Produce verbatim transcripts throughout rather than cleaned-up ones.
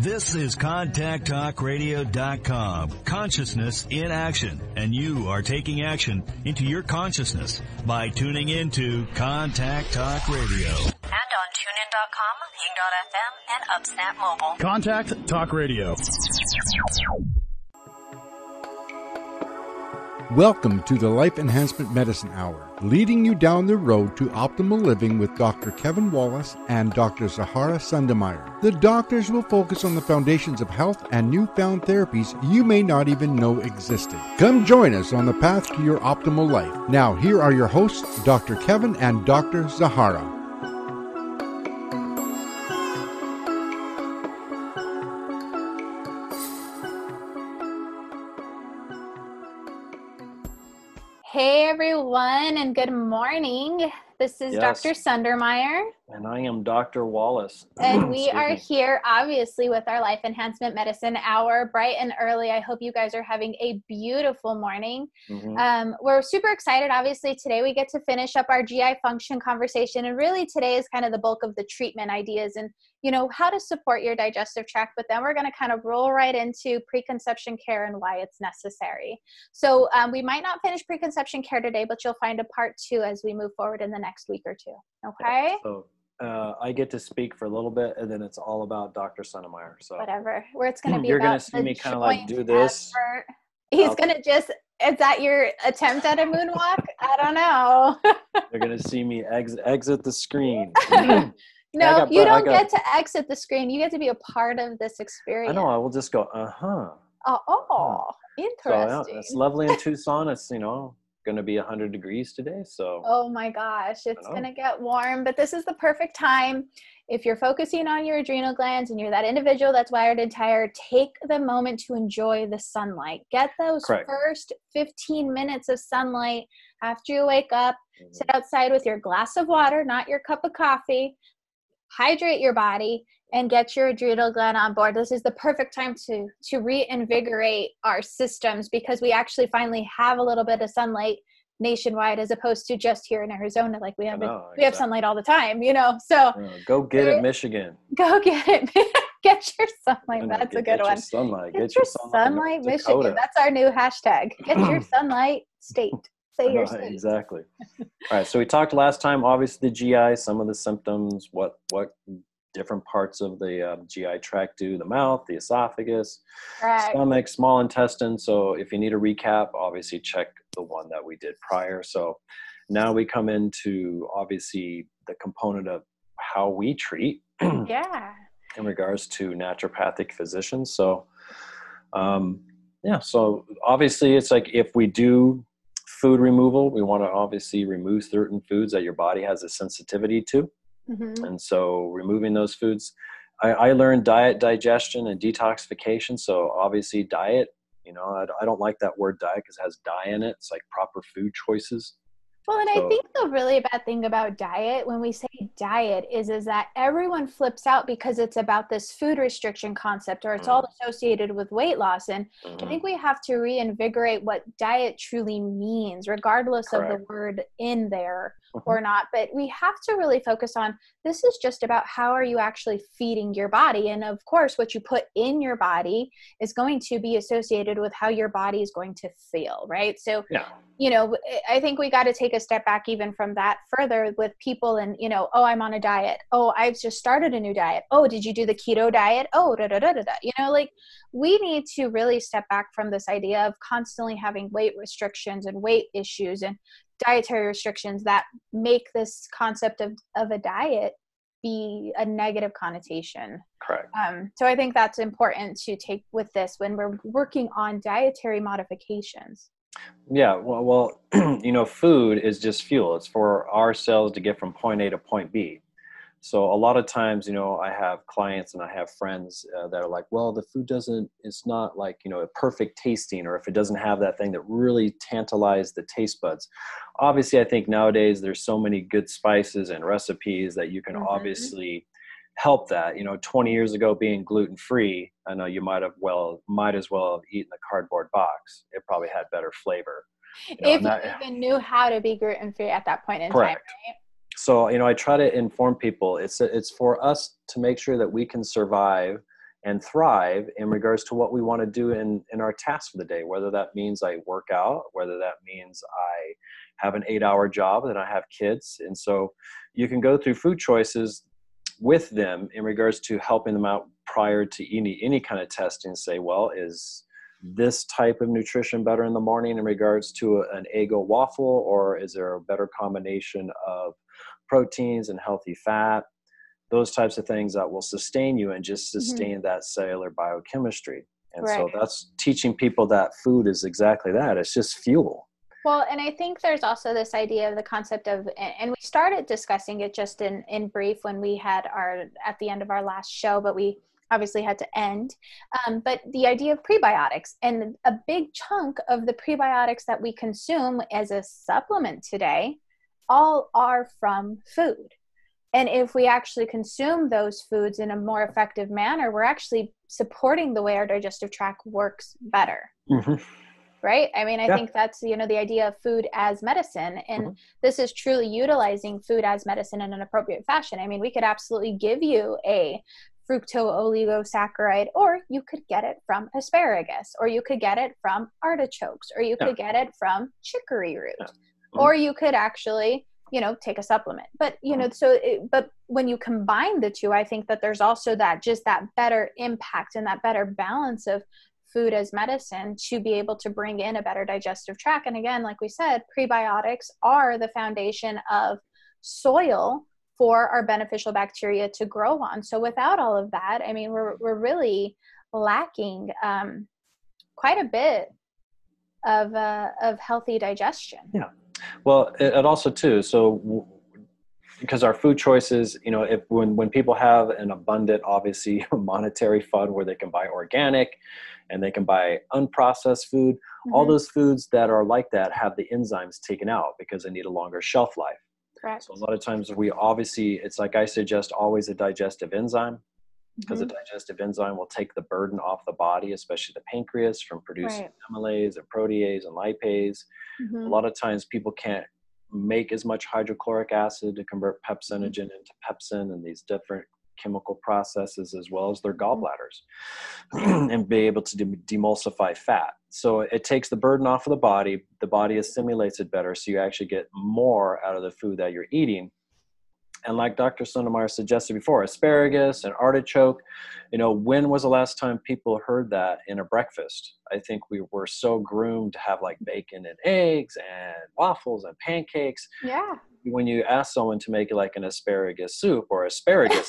This is contact talk radio dot com, consciousness in action, and you are taking action into your consciousness by tuning into Contact Talk Radio. And on tune in dot com, ping dot f m, and UpSnap Mobile. Contact Talk Radio. Welcome to the Life Enhancement Medicine Hour, leading you down the road to optimal living with Doctor Kevin Wallace and Doctor Zahara Sundermeyer. The doctors will focus on the foundations of health and newfound therapies you may not even know existed. Come join us on the path to your optimal life. Now, here are your hosts, Doctor Kevin and Doctor Zahara. Hey everyone, and good morning. This is Yes. Doctor Sundermeyer, And I am Doctor Wallace. and we Excuse are me. here obviously with our Life Enhancement Medicine Hour, bright and early. I hope you guys are having a beautiful morning. Mhm. Um, we're super excited. Obviously, today we get to finish up our G I function conversation, and really today is kind of the bulk of the treatment ideas and, you know, how to support your digestive tract. But then we're going to kind of roll right into preconception care and why it's necessary. So um, we might not finish preconception care today, but you'll find a part two as we move forward in the next week or two. Okay? So uh, I get to speak for a little bit, and then it's all about Doctor Sundermeyer. So Whatever. Where it's going to be You're about gonna see the me kinda, like, joint do this. effort. He's I'll- going to just, is that your attempt at a moonwalk? I don't know. They're going to see me ex- exit the screen. No, got you bur- I don't got- get to exit the screen. You get to be a part of this I experience. know. I will just go, uh-huh. Oh, oh, So interesting. yeah, it's lovely in Tucson. It's, you know, going to be one hundred degrees today. So Oh my gosh, it's know. going to get warm, but this is the perfect time. If you're focusing on your adrenal glands and you're that individual that's wired and tired, take the moment to enjoy the sunlight. Get those Correct. first fifteen minutes of sunlight after you wake up. Mhm. Sit outside with your glass of water, not your cup of coffee. Hydrate your body and get your adrenal gland on board. This is the perfect time to to reinvigorate our systems because we actually finally have a little bit of sunlight nationwide as opposed to just here in Arizona. Like we have it, know, we have exactly. sunlight all the time, you know. So Uh, go get it, Michigan. go get it. Get your sunlight. I know, That's get, a good get one. Your sunlight. Get, Get, your sunlight, in sunlight, North Michigan. Dakota. That's our new hashtag. Get your sunlight state. Say I your know, state. exactly. All right. So we talked last time, obviously the G I, some of the symptoms, what what different parts of the uh, G I tract do, the mouth, the esophagus, Correct. stomach, small intestine. So if you need a recap, obviously check the one that we did prior. So now we come into obviously the component of how we treat Yeah. in regards to naturopathic physicians. So, um, yeah, so obviously it's like if we do food removal, we want to obviously remove certain foods that your body has a sensitivity to. Mm-hmm. And so removing those foods, I, I learned diet, digestion, and detoxification. So obviously diet, you know, I, I don't like that word diet because it has dye in it. It's like proper food choices. Well, and So- I think the really bad thing about diet, when we say diet, is is that everyone flips out because it's about this food restriction concept, or it's all associated with weight loss. And I think we have to reinvigorate what diet truly means, regardless of the Correct. word in there Mhm. or not. But we have to really focus on, this is just about how are you actually feeding your body. And of course, what you put in your body is going to be associated with how your body is going to feel, right? So Yeah. you know, I think we got to take a step back even from that further with people and, you know, oh, I'm on a diet. Oh, I've just started a new diet. Oh, did you do the keto diet? Oh, da, da, da, da, da. You know, like we need to really step back from this idea of constantly having weight restrictions and weight issues and dietary restrictions that make this concept of, of a diet be a negative connotation. Correct. Um, so I think that's important to take with this when we're working on dietary modifications. Yeah, well, well, you know, food is just fuel. It's for our cells to get from point A to point B. So a lot of times, you know, I have clients and I have friends uh, that are like, well, the food doesn't, it's not like, you know, a perfect tasting, or if it doesn't have that thing that really tantalizes the taste buds. Obviously, I think nowadays there's so many good spices and recipes that you can Mhm. obviously help that. You know, twenty years ago being gluten-free, I know you might have well, might as well have eaten a cardboard box. It probably had better flavor. You know, If and you that- even knew how to be gluten-free at that point in time, Correct. right? So, you know, I try to inform people it's it's for us to make sure that we can survive and thrive in regards to what we want to do in, in our tasks for the day, whether that means I work out, whether that means I have an eight hour job and I have kids. And so you can go through food choices with them in regards to helping them out prior to any, any kind of testing, say, well, is this type of nutrition better in the morning in regards to a, an Eggo waffle, or is there a better combination of proteins and healthy fat? Those types of things that will sustain you and just sustain mm-hmm. that cellular biochemistry. And right. so that's teaching people that food is exactly that. It's just fuel. Well, and I think there's also this idea of the concept of, and we started discussing it just in, in brief when we had our, at the end of our last show, but we obviously had to end. Um, but the idea of prebiotics, and a big chunk of the prebiotics that we consume as a supplement today, all are from food. And if we actually consume those foods in a more effective manner, we're actually supporting the way our digestive tract works better. Mm-hmm. Right? I mean, I yeah. think that's, you know, the idea of food as medicine. And mm-hmm. this is truly utilizing food as medicine in an appropriate fashion. I mean, we could absolutely give you a fructooligosaccharides, or you could get it from asparagus, or you could get it from artichokes, or you yeah. could get it from chicory root, yeah. mm-hmm. or you could actually, you know, take a supplement. But, you know, so, it, but when you combine the two, I think that there's also that, just that better impact and that better balance of food as medicine to be able to bring in a better digestive tract. And again, like we said, prebiotics are the foundation of soil for our beneficial bacteria to grow on. So without all of that, I mean, we're we're really lacking um, quite a bit of uh, of healthy digestion. Yeah. Well, it, it also too, so w- because our food choices, you know, if when, when people have an abundant, obviously monetary fund where they can buy organic and they can buy unprocessed food, mm-hmm. all those foods that are like that have the enzymes taken out because they need a longer shelf life. Correct. So a lot of times we obviously, it's like I suggest always a digestive enzyme, because mm-hmm. the digestive enzyme will take the burden off the body, especially the pancreas, from producing right. amylase and protease and lipase. Mm-hmm. A lot of times people can't make as much hydrochloric acid to convert pepsinogen into pepsin and these different chemical processes, as well as their gallbladders, and be able to de- demulsify fat. So it takes the burden off of the body. The body assimilates it better, so you actually get more out of the food that you're eating. And like Doctor Sundermeyer suggested before, asparagus and artichoke, you know, when was the last time people heard that in a breakfast? I think we were so groomed to have like bacon and eggs and waffles and pancakes. Yeah. When you ask someone to make like an asparagus soup or asparagus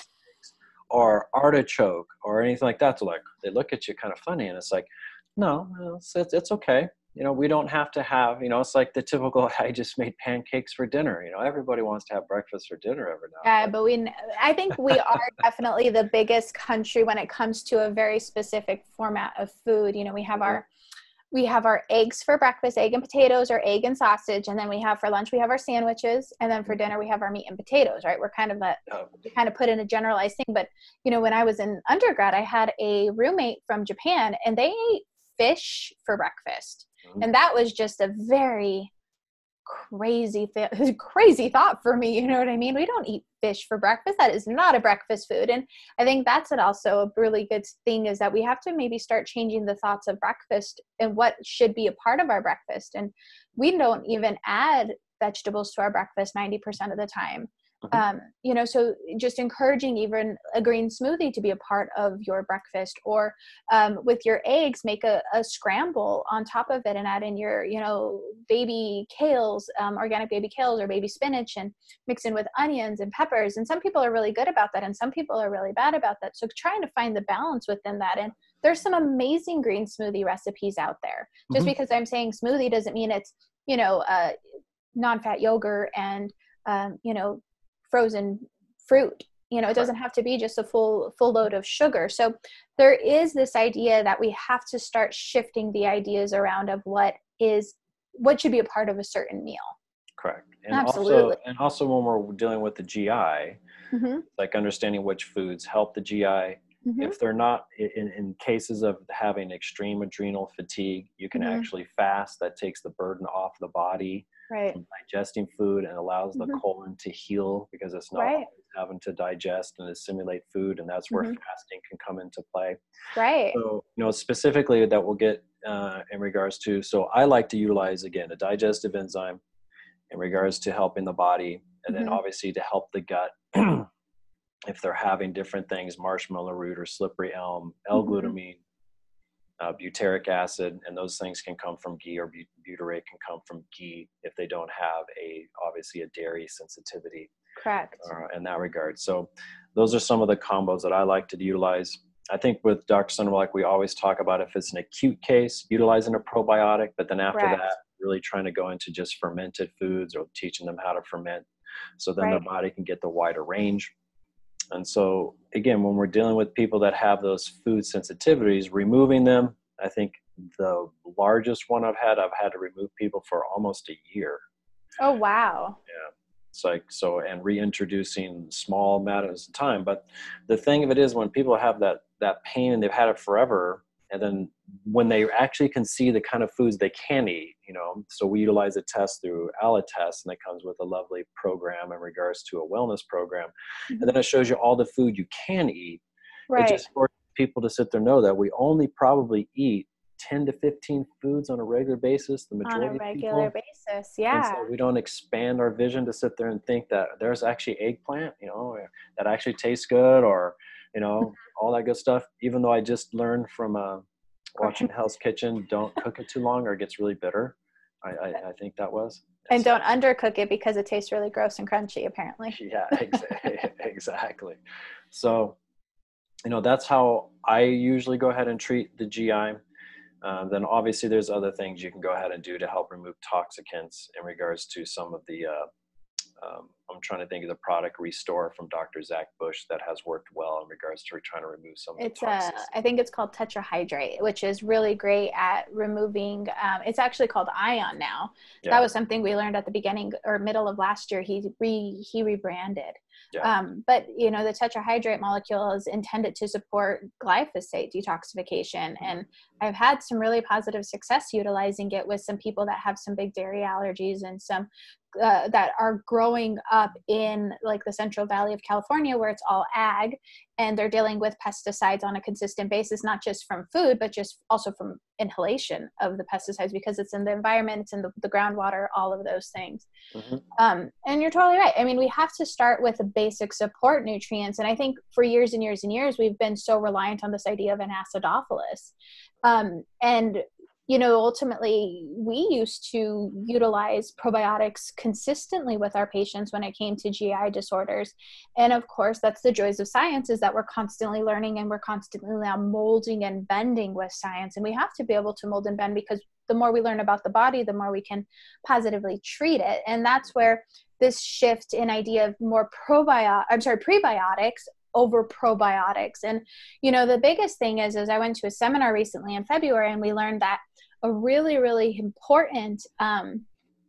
or artichoke or anything like that, to like, they look at you kind of funny, and it's like, no, it's, it's, it's okay. You know, we don't have to have, you know, it's like the typical, I just made pancakes for dinner. You know, everybody wants to have breakfast for dinner every now and then. Yeah, but we, I think we are definitely the biggest country when it comes to a very specific format of food. You know, we have our, we have our eggs for breakfast, egg and potatoes, or egg and sausage. And then we have for lunch, we have our sandwiches. And then for dinner, we have our meat and potatoes, right? We're kind of a, we kind of put in a generalized thing. But, you know, when I was in undergrad, I had a roommate from Japan, and they ate fish for breakfast. And that was just a very crazy, th- crazy thought for me. You know what I mean? We don't eat fish for breakfast. That is not a breakfast food. And I think that's an also a really good thing, is that we have to maybe start changing the thoughts of breakfast and what should be a part of our breakfast. And we don't even add vegetables to our breakfast ninety percent of the time. Um, you know, so just encouraging even a green smoothie to be a part of your breakfast, or um, with your eggs, make a, a scramble on top of it and add in your, you know, baby kales, um, organic baby kales or baby spinach, and mix in with onions and peppers. And some people are really good about that, and some people are really bad about that. So trying to find the balance within that. And there's some amazing green smoothie recipes out there. Just mm-hmm. because I'm saying smoothie doesn't mean it's, you know, uh, non-fat yogurt and, um, you know, frozen fruit. You know, it doesn't have to be just a full full load of sugar. So there is this idea that we have to start shifting the ideas around of what is what should be a part of a certain meal. Correct. And Absolutely. Also, and also when we're dealing with the G I, mm-hmm. like understanding which foods help the G I Mm-hmm. If they're not, in, in cases of having extreme adrenal fatigue, you can Mm-hmm. actually fast. That takes the burden off the body Right. from digesting food and allows the Mm-hmm. colon to heal, because it's not Right. always having to digest and assimilate food. And that's where Mm-hmm. fasting can come into play. Right. So, you know, specifically that we'll get uh, in regards to, so I like to utilize, again, a digestive enzyme in regards to helping the body, and then Mm-hmm. obviously to help the gut. If they're having different things, marshmallow root or slippery elm, L-glutamine, uh, butyric acid, and those things can come from ghee, or but- butyrate can come from ghee if they don't have a, obviously a dairy sensitivity Correct. uh, in that regard. So those are some of the combos that I like to utilize. I think with Doctor Sunderman, like we always talk about, if it's an acute case, utilizing a probiotic, but then after Correct. that, really trying to go into just fermented foods or teaching them how to ferment, so then their Right. body can get the wider range. And so again, when we're dealing with people that have those food sensitivities, removing them, I think the largest one I've had, I've had to remove people for almost a year. Oh, wow. Yeah. It's like, so, and reintroducing small amounts of time. But the thing of it is, when people have that, that pain and they've had it forever, and then when they actually can see the kind of foods they can eat, you know, so we utilize a test through Allotest, and it comes with a lovely program in regards to a wellness program. Mm-hmm. And then it shows you all the food you can eat. Right. It just forces people to sit there and know that we only probably eat ten to fifteen foods on a regular basis, the On majority a of regular people. basis. And Yeah. so we don't expand our vision to sit there and think that there's actually eggplant, you know, that actually tastes good, or, you know, all that good stuff. Even though I just learned from uh, watching Hell's Kitchen, don't cook it too long or it gets really bitter. I, I, I think that was. And so, don't undercook it because it tastes really gross and crunchy, apparently. Yeah, exactly. exactly. So, you know, that's how I usually go ahead and treat the G I. Um, then obviously there's other things you can go ahead and do to help remove toxicants in regards to some of the, uh, um, I'm trying to think of the product Restore from Doctor Zach Bush that has worked well in regards to trying to remove some of It's the a, toxicity. I think it's called Tetrahydrate, which is really great at removing, um, it's actually called Ion now. Yeah. That was something we learned at the beginning or middle of last year. He re, he rebranded. Yeah. Um, but, you know, the tetrahydrate molecule is intended to support glyphosate detoxification. And I've had some really positive success utilizing it with some people that have some big dairy allergies and some uh, that are growing up in like the Central Valley of California, where it's all ag, and they're dealing with pesticides on a consistent basis, not just from food, but just also from inhalation of the pesticides, because it's in the environment, it's in the, the groundwater, all of those things. Mm-hmm. Um, and you're totally right. I mean, we have to start with the basic support nutrients. And I think for years and years and years, we've been so reliant on this idea of an acidophilus. Um, and, you know, ultimately, we used to utilize probiotics consistently with our patients when it came to G I disorders. And of course, that's the joys of science, is that we're constantly learning and we're constantly now molding and bending with science. And we have to be able to mold and bend, because the more we learn about the body, the more we can positively treat it. And that's where this shift in idea of more probiotic, I'm sorry, prebiotics over probiotics. And, you know, the biggest thing is, is I went to a seminar recently in February, and we learned that a really, really important um,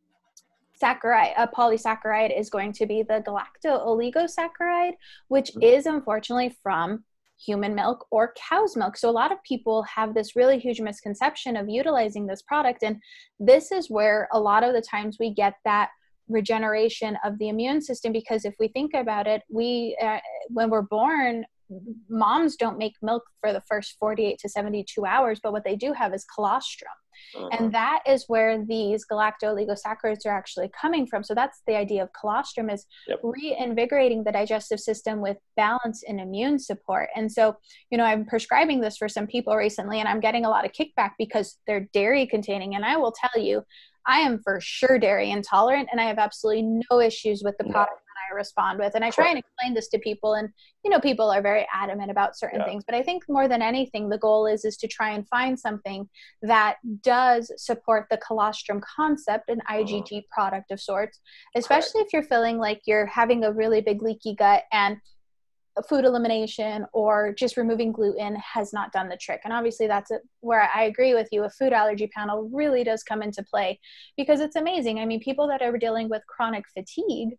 saccharide, a polysaccharide, is going to be the galacto-oligosaccharide, which is unfortunately from human milk or cow's milk. So a lot of people have this really huge misconception of utilizing this product. And this is where a lot of the times we get that regeneration of the immune system, because if we think about it, we, uh, when we're born, moms don't make milk for the first forty-eight to seventy-two hours, but what they do have is colostrum. Uh-huh. And that is where these galacto-oligosaccharides are actually coming from. So that's the idea of colostrum, is yep. reinvigorating the digestive system with balance and immune support. And so, you know, I'm prescribing this for some people recently, and I'm getting a lot of kickback because they're dairy containing. And I will tell you, I am for sure dairy intolerant, and I have absolutely no issues with the no. product that I respond with. And I try and explain this to people, and, you know, people are very adamant about certain yeah. things, but I think more than anything, the goal is, is to try and find something that does support the colostrum concept, an I G G uh-huh. product of sorts, especially Correct. If you're feeling like you're having a really big leaky gut and food elimination or just removing gluten has not done the trick. And obviously that's a, where I agree with you. A food allergy panel really does come into play, because it's amazing. I mean, people that are dealing with chronic fatigue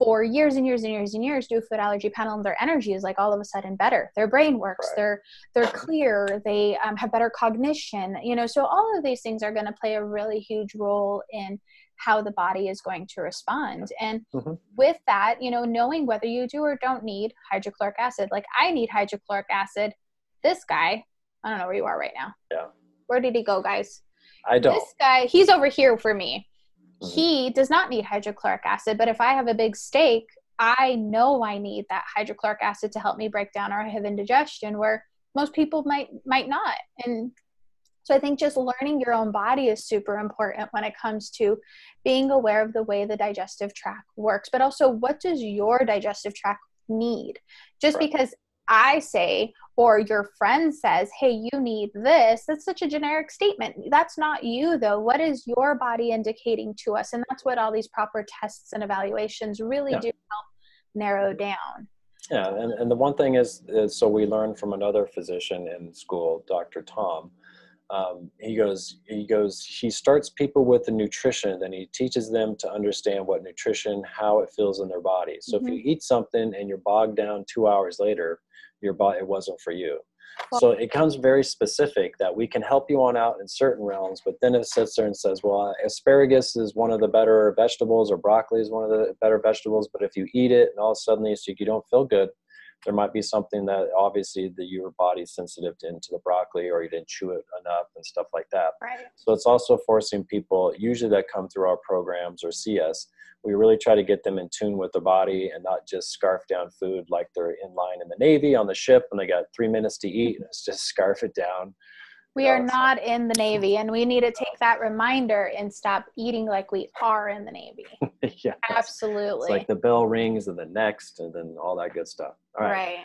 for years and years and years and years do a food allergy panel, and their energy is like all of a sudden better. Their brain works, Right. they're they're clear, they um, have better cognition, you know, so all of these things are going to play a really huge role in how the body is going to respond. And Mhm. with that, you know, knowing whether you do or don't need hydrochloric acid, like I need hydrochloric acid. This guy, I don't know where you are right now. Yeah. Where did he go, guys? I don't. This guy, he's over here for me. Mhm. He does not need hydrochloric acid, but if I have a big steak, I know I need that hydrochloric acid to help me break down or have indigestion, where most people might might not. And so I think just learning your own body is super important when it comes to being aware of the way the digestive tract works, but also what does your digestive tract need? Just Right. because I say, or your friend says, hey, you need this, that's such a generic statement. That's not you though. What is your body indicating to us? And that's what all these proper tests and evaluations really Yeah. do help narrow down. Yeah, and, and the one thing is, is, so we learned from another physician in school, Doctor Tom. Um, he goes, he goes, he starts people with the nutrition, then he teaches them to understand what nutrition, how it feels in their body. So Mhm. if you eat something and you're bogged down two hours later, your body, it wasn't for you. So it comes very specific that we can help you on out in certain realms, but then it sits there and says, well, asparagus is one of the better vegetables, or broccoli is one of the better vegetables. But if you eat it and all of a sudden you you don't feel good, there might be something that obviously the, your body's sensitive to, into the broccoli, or you didn't chew it enough and stuff like that. Right. So it's also forcing people, usually that come through our programs or see us, we really try to get them in tune with the body and not just scarf down food like they're in line in the Navy on the ship and they got three minutes to eat and it's just scarf it down. We You know, are it's not in the Navy, and we need to take that reminder and stop eating like we are in the Navy. like- yeah, it's- Absolutely. It's like the bell rings and the next and then all that good stuff. All right. Right.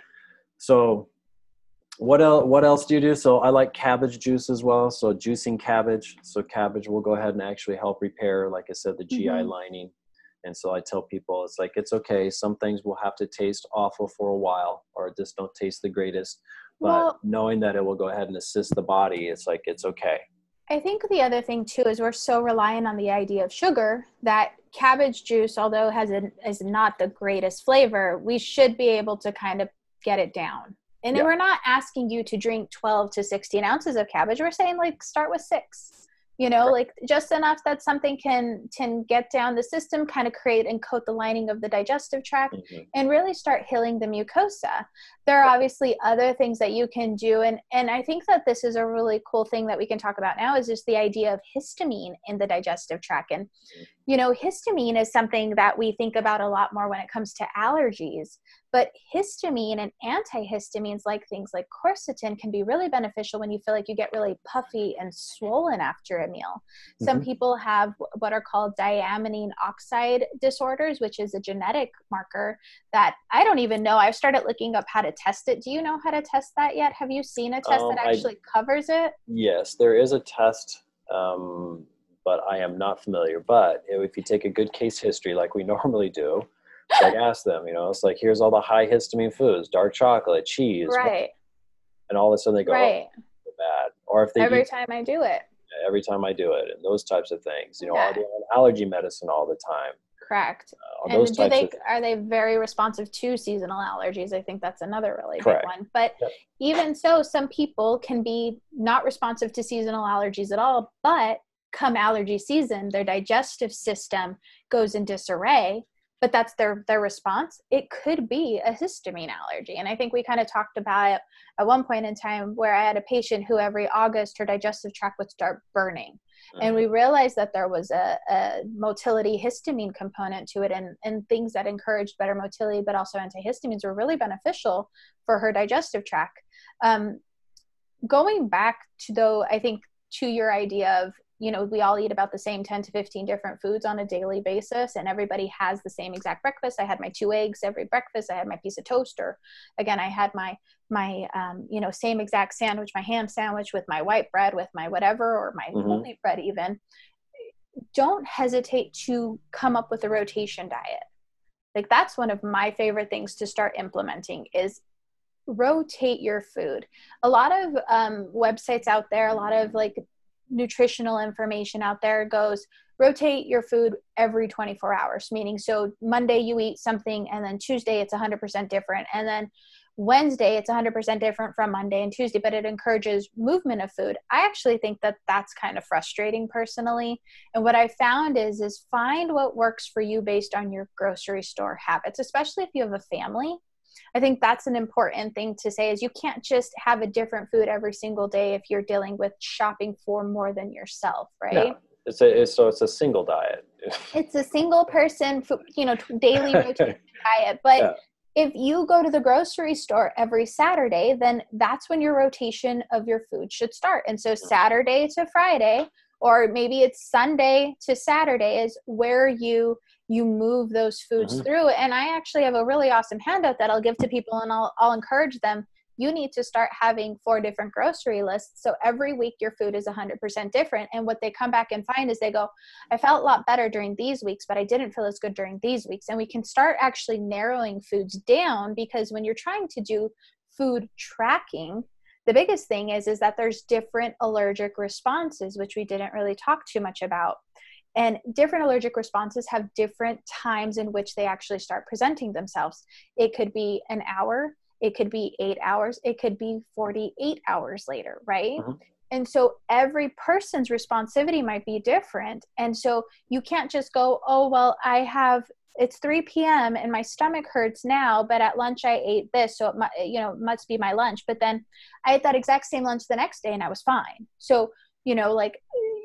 So what else, what else do you do? So I like cabbage juice as well. So juicing cabbage. So cabbage will go ahead and actually help repair, like I said, the G I Mhm. lining. And so I tell people, it's like, it's okay. Some things will have to taste awful for a while, or just don't taste the greatest. But Well- knowing that it will go ahead and assist the body, it's like, it's okay. I think the other thing too is we're so reliant on the idea of sugar that cabbage juice, although has a, is not the greatest flavor, we should be able to kind of get it down. And then Yeah. we're not asking you to drink twelve to sixteen ounces of cabbage. We're saying like start with six, you know, like just enough that something can, can get down the system, kind of create and coat the lining of the digestive tract, Mhm. and really start healing the mucosa. There are obviously other things that you can do. And, and I think that this is a really cool thing that we can talk about now is just the idea of histamine in the digestive tract. And, you know, histamine is something that we think about a lot more when it comes to allergies, but histamine and antihistamines like things like quercetin can be really beneficial when you feel like you get really puffy and swollen after a meal. Some Mhm. people have what are called diaminine oxide disorders, which is a genetic marker that I don't even know. I've started looking up how to test it. Do you know how to test that yet? Have you seen a test Um, that I- actually covers it? Yes, there is a test, um, but I am not familiar. But if you take a good case history like we normally do, like ask them, you know, it's like, here's all the high histamine foods, dark chocolate, cheese, Right, and all of a sudden they go, right. oh, bad. Or if they Every eat time I do it. every time I do it, and those types of things, you know, Yeah. are they on allergy medicine all the time? Correct. Uh, And those do types they of things. are they very responsive to seasonal allergies? I think that's another really Correct. big one. But Yep. even so, some people can be not responsive to seasonal allergies at all, but come allergy season, their digestive system goes in disarray, but that's their their response. It could be a histamine allergy. And I think we kind of talked about it at one point in time where I had a patient who every August her digestive tract would start burning. And we realized that there was a, a motility histamine component to it, and, and things that encouraged better motility, but also antihistamines were really beneficial for her digestive tract. Um, going back to though, I think to your idea of, you know, we all eat about the same ten to fifteen different foods on a daily basis, and everybody has the same exact breakfast. I had my two eggs every breakfast. I had my piece of toast, or again, I had my, my, um, you know, same exact sandwich, my ham sandwich with my white bread, with my whatever, or my Mhm. whole wheat bread even. Don't hesitate to come up with a rotation diet. Like that's one of my favorite things to start implementing is rotate your food. A lot of um, websites out there, a lot of like nutritional information out there goes, rotate your food every twenty-four hours, meaning so Monday you eat something and then Tuesday it's one hundred percent different. And then Wednesday it's one hundred percent different from Monday and Tuesday, but it encourages movement of food. I actually think that that's kind of frustrating personally. And what I found is, is find what works for you based on your grocery store habits, especially if you have a family. I think that's an important thing to say is you can't just have a different food every single day if you're dealing with shopping for more than yourself, right? No, it's a, it's, so it's a single diet. It's a single person, you know, daily rotation diet. But yeah. If you go to the grocery store every Saturday, then that's when your rotation of your food should start. And so Saturday to Friday, or maybe it's Sunday to Saturday is where you you move those foods mm-hmm. through. And I actually have a really awesome handout that I'll give to people, and I'll I'll encourage them. You need to start having four different grocery lists. So every week your food is one hundred percent different. And what they come back and find is they go, I felt a lot better during these weeks, but I didn't feel as good during these weeks. And we can start actually narrowing foods down, because when you're trying to do food tracking, the biggest thing is, is that there's different allergic responses, which we didn't really talk too much about. And different allergic responses have different times in which they actually start presenting themselves. It could be an hour. It could be eight hours. It could be forty-eight hours later, right? Mm-hmm. And so every person's responsivity might be different. And so you can't just go, oh, well, I have, it's three p.m. and my stomach hurts now, but at lunch I ate this. So it mu- you know, it must be my lunch. But then I ate that exact same lunch the next day and I was fine. So, you know, like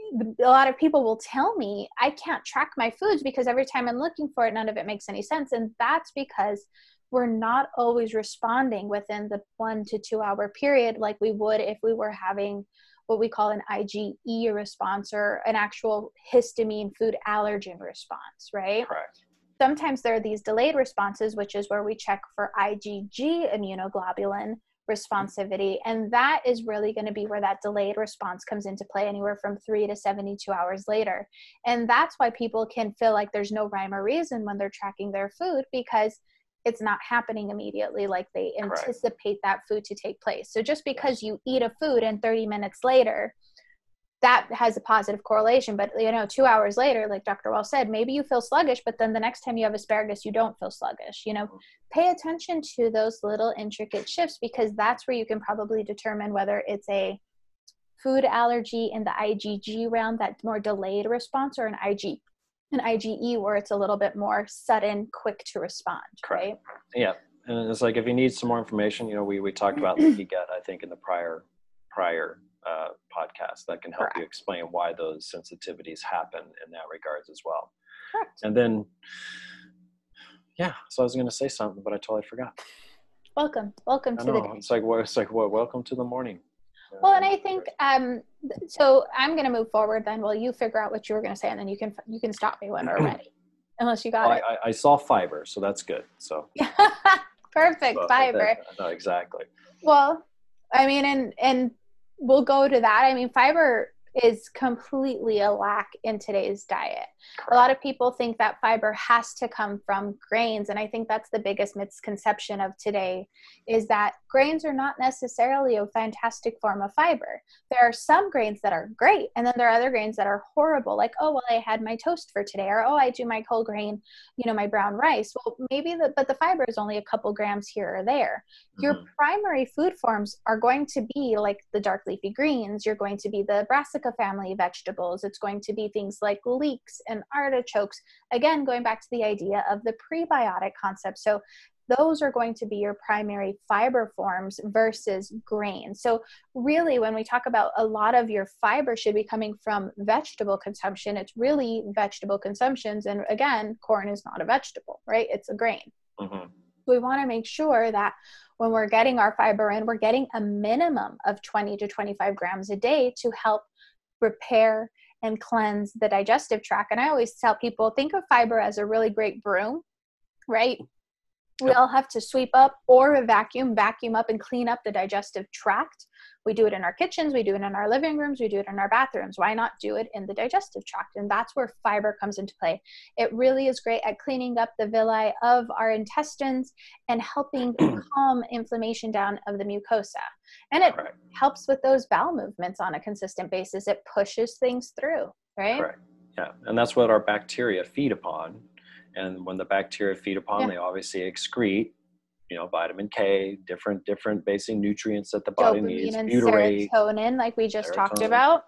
a lot of people will tell me I can't track my foods because every time I'm looking for it, none of it makes any sense. And that's because we're not always responding within the one to two hour period like we would if we were having what we call an I g E response, or an actual histamine food allergen response, right? Correct. Sometimes there are these delayed responses, which is where we check for I g G immunoglobulin responsivity. And that is really going to be where that delayed response comes into play, anywhere from three to seventy-two hours later. And that's why people can feel like there's no rhyme or reason when they're tracking their food, because it's not happening immediately like they anticipate Correct. That food to take place. So just because you eat a food and thirty minutes later, that has a positive correlation. But, you know, two hours later, like Doctor Wells said, maybe you feel sluggish, but then the next time you have asparagus, you don't feel sluggish. You know, pay attention to those little intricate shifts, because that's where you can probably determine whether it's a food allergy in the I g G realm, that more delayed response, or an I g an I g E where it's a little bit more sudden, quick to respond, Correct. Right? Yeah. And it's like, if you need some more information, you know, we, we talked about leaky gut, I think in the prior, prior uh, podcast, that can help Correct. You explain why those sensitivities happen in that regards as well. Correct. And then, yeah, so I was going to say something, but I totally forgot. Welcome. Welcome I to know. the day. It's like, what, it's like, what, welcome to the morning. Well, and I think, um, so I'm going to move forward then. Well, you figure out what you were going to say, and then you can, you can stop me when we're ready, unless you got well, it. I, I saw fiber, so that's good. So perfect. so, fiber. That, no, exactly. Well, I mean, and, and we'll go to that. I mean, fiber is completely a lack in today's diet. Correct. A lot of people think that fiber has to come from grains. And I think that's the biggest misconception of today, is that grains are not necessarily a fantastic form of fiber. There are some grains that are great. And then there are other grains that are horrible. Like, oh, well, I had my toast for today. Or, oh, I do my whole grain, you know, my brown rice. Well, maybe the, but the fiber is only a couple grams here or there. Mm-hmm. Your primary food forms are going to be like the dark leafy greens. You're going to be the brassica family vegetables. It's going to be things like leeks and artichokes. Again, going back to the idea of the prebiotic concept. So those are going to be your primary fiber forms versus grains. So really, when we talk about a lot of your fiber should be coming from vegetable consumption, it's really vegetable consumptions. And again, corn is not a vegetable, right? It's a grain. Mm-hmm. We want to make sure that when we're getting our fiber in, we're getting a minimum of twenty to twenty-five grams a day to help repair and cleanse the digestive tract. And I always tell people, think of fiber as a really great broom, right? We all have to sweep up or vacuum, vacuum up and clean up the digestive tract. We do it in our kitchens. We do it in our living rooms. We do it in our bathrooms. Why not do it in the digestive tract? And that's where fiber comes into play. It really is great at cleaning up the villi of our intestines and helping calm inflammation down of the mucosa. And it Correct. helps with those bowel movements on a consistent basis. It pushes things through, right? Correct. Yeah. And that's what our bacteria feed upon. And when the bacteria feed upon, Yeah. they obviously excrete, you know, vitamin K, different, different basic nutrients that the body needs, Dopamine and butyrate, serotonin, like we just talked serotonin. about.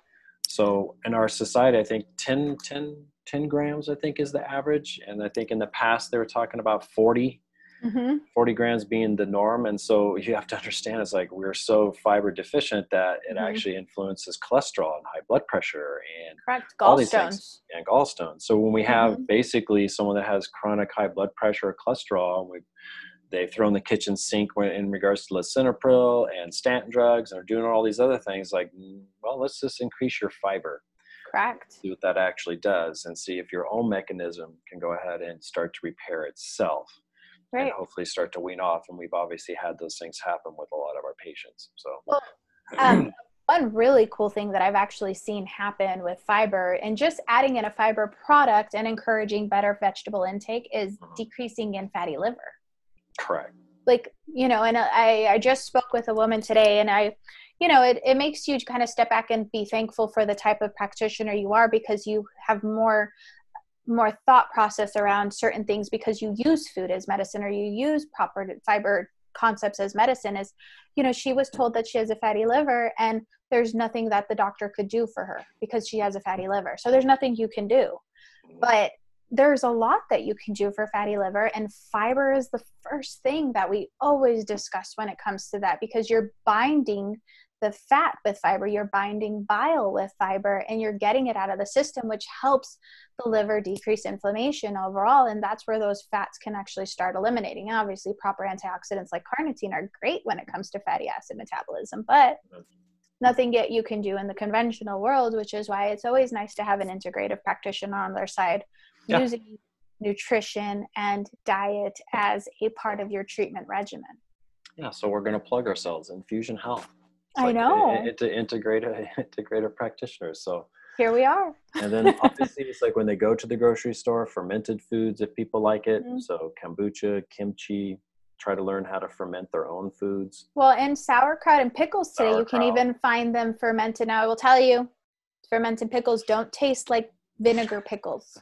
So in our society, I think ten, ten, ten grams, I think is the average. And I think in the past they were talking about forty, Mm-hmm. forty grams being the norm. And so you have to understand, it's like we're so fiber deficient that it Mhm. actually influences cholesterol and high blood pressure and Correct. all these things, Gallstones. and gallstones. So when we have Mhm. basically someone that has chronic high blood pressure or cholesterol, and we they've thrown the kitchen sink when, in regards to lisinopril and statin drugs, and are doing all these other things, like, well, let's just increase your fiber, Correct. see what that actually does, and see if your own mechanism can go ahead and start to repair itself. Right. And hopefully start to wean off. And we've obviously had those things happen with a lot of our patients. So Well, um, one really cool thing that I've actually seen happen with fiber and just adding in a fiber product and encouraging better vegetable intake is Mhm. decreasing in fatty liver. correct. Like, you know, and I, I just spoke with a woman today, and I, you know, it, it makes you kind of step back and be thankful for the type of practitioner you are, because you have more more thought process around certain things because you use food as medicine, or you use proper fiber concepts as medicine. Is, you know, she was told that she has a fatty liver and there's nothing that the doctor could do for her because she has a fatty liver. So there's nothing you can do, but there's a lot that you can do for fatty liver, and fiber is the first thing that we always discuss when it comes to that, because you're binding the fat with fiber, you're binding bile with fiber, and you're getting it out of the system, which helps the liver decrease inflammation overall. And that's where those fats can actually start eliminating. Obviously, proper antioxidants like carnitine are great when it comes to fatty acid metabolism, but nothing yet you can do in the conventional world, which is why it's always nice to have an integrative practitioner on their side, Yeah. using nutrition and diet as a part of your treatment regimen. Yeah. So we're going to plug ourselves in Fusion Health. It's I like know. a- a- to integrate a integrative practitioners. So, Here we are. and then obviously it's like when they go to the grocery store, fermented foods, if people like it. Mhm. So kombucha, kimchi, try to learn how to ferment their own foods. Well, and sauerkraut and pickles today, you can Sauerkraut. even find them fermented. Now, I will tell you, fermented pickles don't taste like vinegar pickles.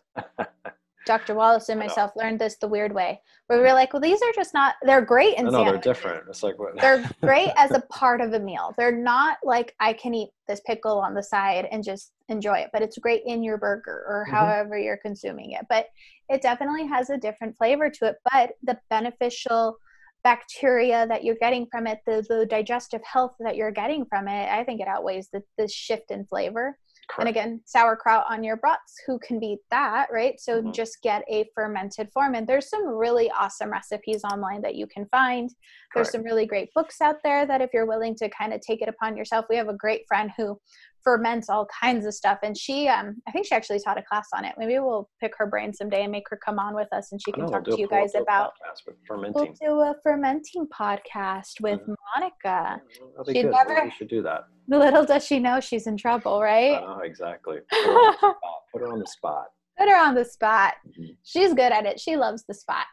Doctor Wallace and I know. myself learned this the weird way, where we were like, well, these are just not, they're great in I know they're sandwiches. different. It's like what They're great as a part of a meal. They're not like, I can eat this pickle on the side and just enjoy it, but it's great in your burger or Mhm. however you're consuming it. But it definitely has a different flavor to it. But the beneficial bacteria that you're getting from it, the, the digestive health that you're getting from it, I think it outweighs the, the shift in flavor. And Correct. again, sauerkraut on your brats, who can beat that, right? So Mhm. just get a fermented form. And there's some really awesome recipes online that you can find. There's Correct. some really great books out there that if you're willing to kind of take it upon yourself. We have a great friend who ferments all kinds of stuff. And she, um, I think she actually taught a class on it. Maybe we'll pick her brain someday and make her come on with us, and she I can know, talk we'll to you do a- we'll guys do a about, podcast with we'll fermenting. do a fermenting podcast with Mhm. Monica. That'll be She'd good. never- We should do that. Little does she know she's in trouble, I right? know, exactly. Put her on the spot. Put her on the spot. Put her on the spot. Mhm. She's good at it. She loves the spot.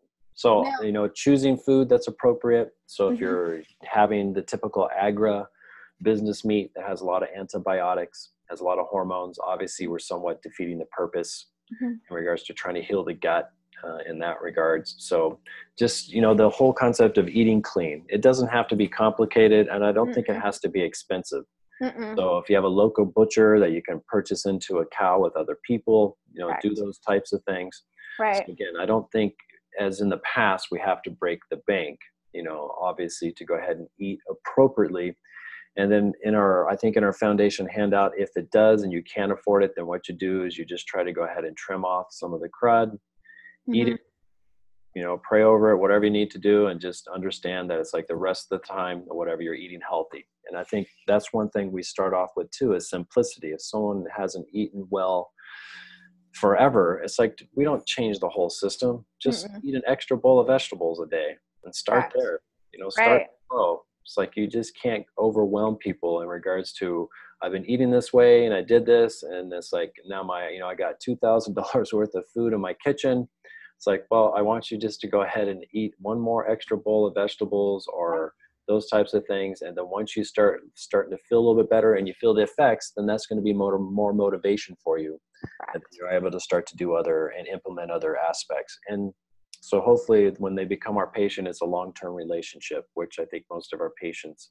So, Now- you know, choosing food that's appropriate. So if Mhm. you're having the typical agra business meat that has a lot of antibiotics, has a lot of hormones, obviously we're somewhat defeating the purpose Mhm. in regards to trying to heal the gut uh, in that regards. So just, you know, the whole concept of eating clean, it doesn't have to be complicated, and I don't think it Mm-mm. has to be expensive. Mm-mm. So if you have a local butcher that you can purchase into a cow with other people, you know, do Correct. those types of things. Right. So again, I don't think, as in the past, we have to break the bank, you know, obviously to go ahead and eat appropriately. And then in our, I think in our foundation handout, if it does and you can't afford it, then what you do is you just try to go ahead and trim off some of the crud, eat Mhm. it, you know, pray over it, whatever you need to do, and just understand that it's like the rest of the time, whatever you're eating healthy. And I think that's one thing we start off with too, is simplicity. If someone hasn't eaten well forever. It's like, we don't change the whole system. Just Mm-mm. eat an extra bowl of vegetables a day and start Correct. there. You know, start right. low. It's like, you just can't overwhelm people in regards to, I've been eating this way and I did this, and it's like, now my, you know, I got two thousand dollars worth of food in my kitchen. It's like, well, I want you just to go ahead and eat one more extra bowl of vegetables or those types of things. And then once you start starting to feel a little bit better and you feel the effects, then that's going to be more, more motivation for you. And you're able to start to do other and implement other aspects. And so hopefully when they become our patient, it's a long-term relationship, which I think most of our patients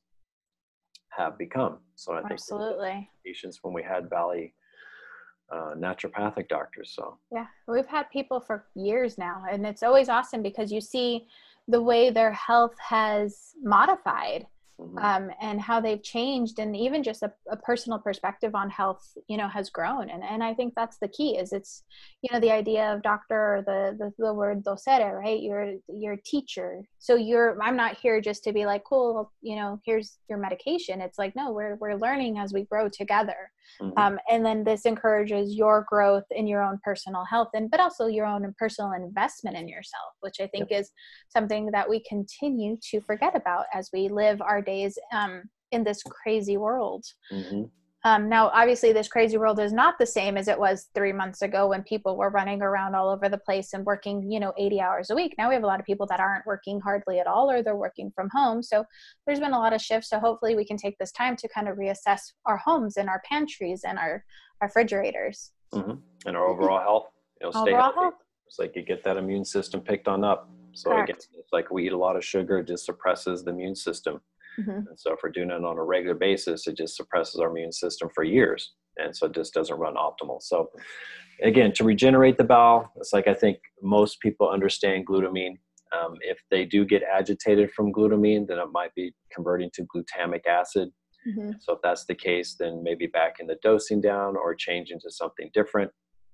have become. So I think absolutely patients when we had Valley uh, naturopathic doctors. So yeah, we've had people for years now, and it's always awesome because you see the way their health has modified. Mm-hmm. Um, and how they've changed, and even just a, a personal perspective on health, you know, has grown. And and I think that's the key, is it's, you know, the idea of doctor, the, the, the word docere, right? You're, you're a teacher. So you're, I'm not here just to be like, cool, you know, here's your medication. It's like, no, we're, we're learning as we grow together. Mm-hmm. Um, and then this encourages your growth in your own personal health, and, but also your own personal investment in yourself, which I think yep. is something that we continue to forget about as we live our days um, in this crazy world. Mm-hmm. Um, now, obviously, this crazy world is not the same as it was three months ago when people were running around all over the place and working, you know, eighty hours a week. Now we have a lot of people that aren't working hardly at all, or they're working from home. So there's been a lot of shifts. So hopefully we can take this time to kind of reassess our homes and our pantries and our, our refrigerators. Mm-hmm. And our overall health. You know, stay overall healthy. Health. It's like you get that immune system picked on up. So again, it's like we eat a lot of sugar, it just suppresses the immune system. Mm-hmm. And so if we're doing it on a regular basis, it just suppresses our immune system for years. And so it just doesn't run optimal. So again, to regenerate the bowel, it's like, I think most people understand glutamine. Um, if they do get agitated from glutamine, then it might be converting to glutamic acid. Mm-hmm. So if that's the case, then maybe backing the dosing down or changing to something different.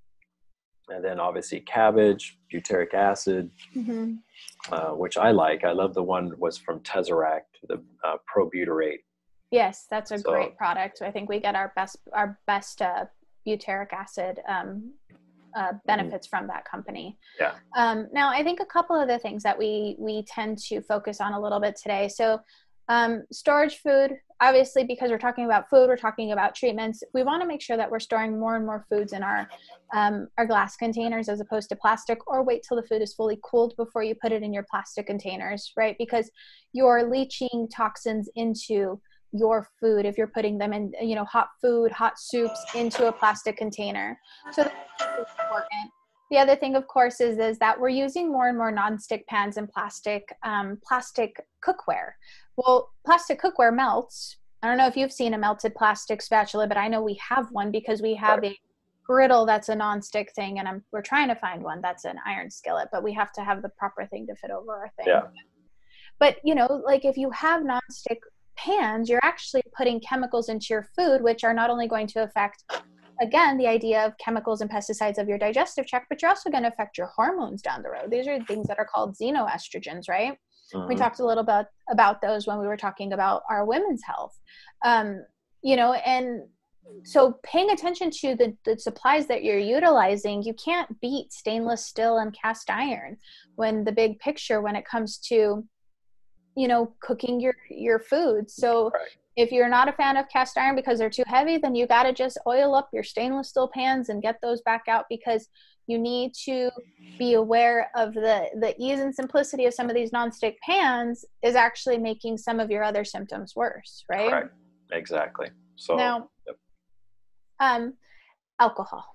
And then obviously cabbage, butyric acid, mm-hmm. uh, which I like. I love the one was from Tesseract, the uh, probutyrate. Yes, that's a so, great product. I think we get our best our best uh, butyric acid um, uh, benefits mm-hmm. from that company. Yeah. Um, now, I think a couple of the things that we we tend to focus on a little bit today. So um, storage food, obviously, because we're talking about food, we're talking about treatments. We want to make sure that we're storing more and more foods in our um, our glass containers as opposed to plastic, or wait till the food is fully cooled before you put it in your plastic containers, right? Because you're leaching toxins into your food if you're putting them in, you know, hot food, hot soups into a plastic container. So that's important. The other thing, of course, is, is that we're using more and more nonstick pans and plastic, um, plastic cookware. Well, plastic cookware melts. I don't know if you've seen a melted plastic spatula, but I know we have one because we have a griddle that's a nonstick thing, and I'm, we're trying to find one that's an iron skillet, but we have to have the proper thing to fit over our thing. Yeah. But, you know, like if you have nonstick pans, you're actually putting chemicals into your food, which are not only going to affect, again, the idea of chemicals and pesticides of your digestive tract, but you're also going to affect your hormones down the road. These are things that are called xenoestrogens, right? Mm-hmm. We talked a little bit about those when we were talking about our women's health. Um, you know, and so paying attention to the, the supplies that you're utilizing, you can't beat stainless steel and cast iron when the big picture, when it comes to, you know, cooking your, your food. So right. If you're not a fan of cast iron because they're too heavy, then you got to just oil up your stainless steel pans and get those back out, because you need to be aware of the, the ease and simplicity of some of these nonstick pans is actually making some of your other symptoms worse, right? Right. Exactly. So now, yep. um, alcohol.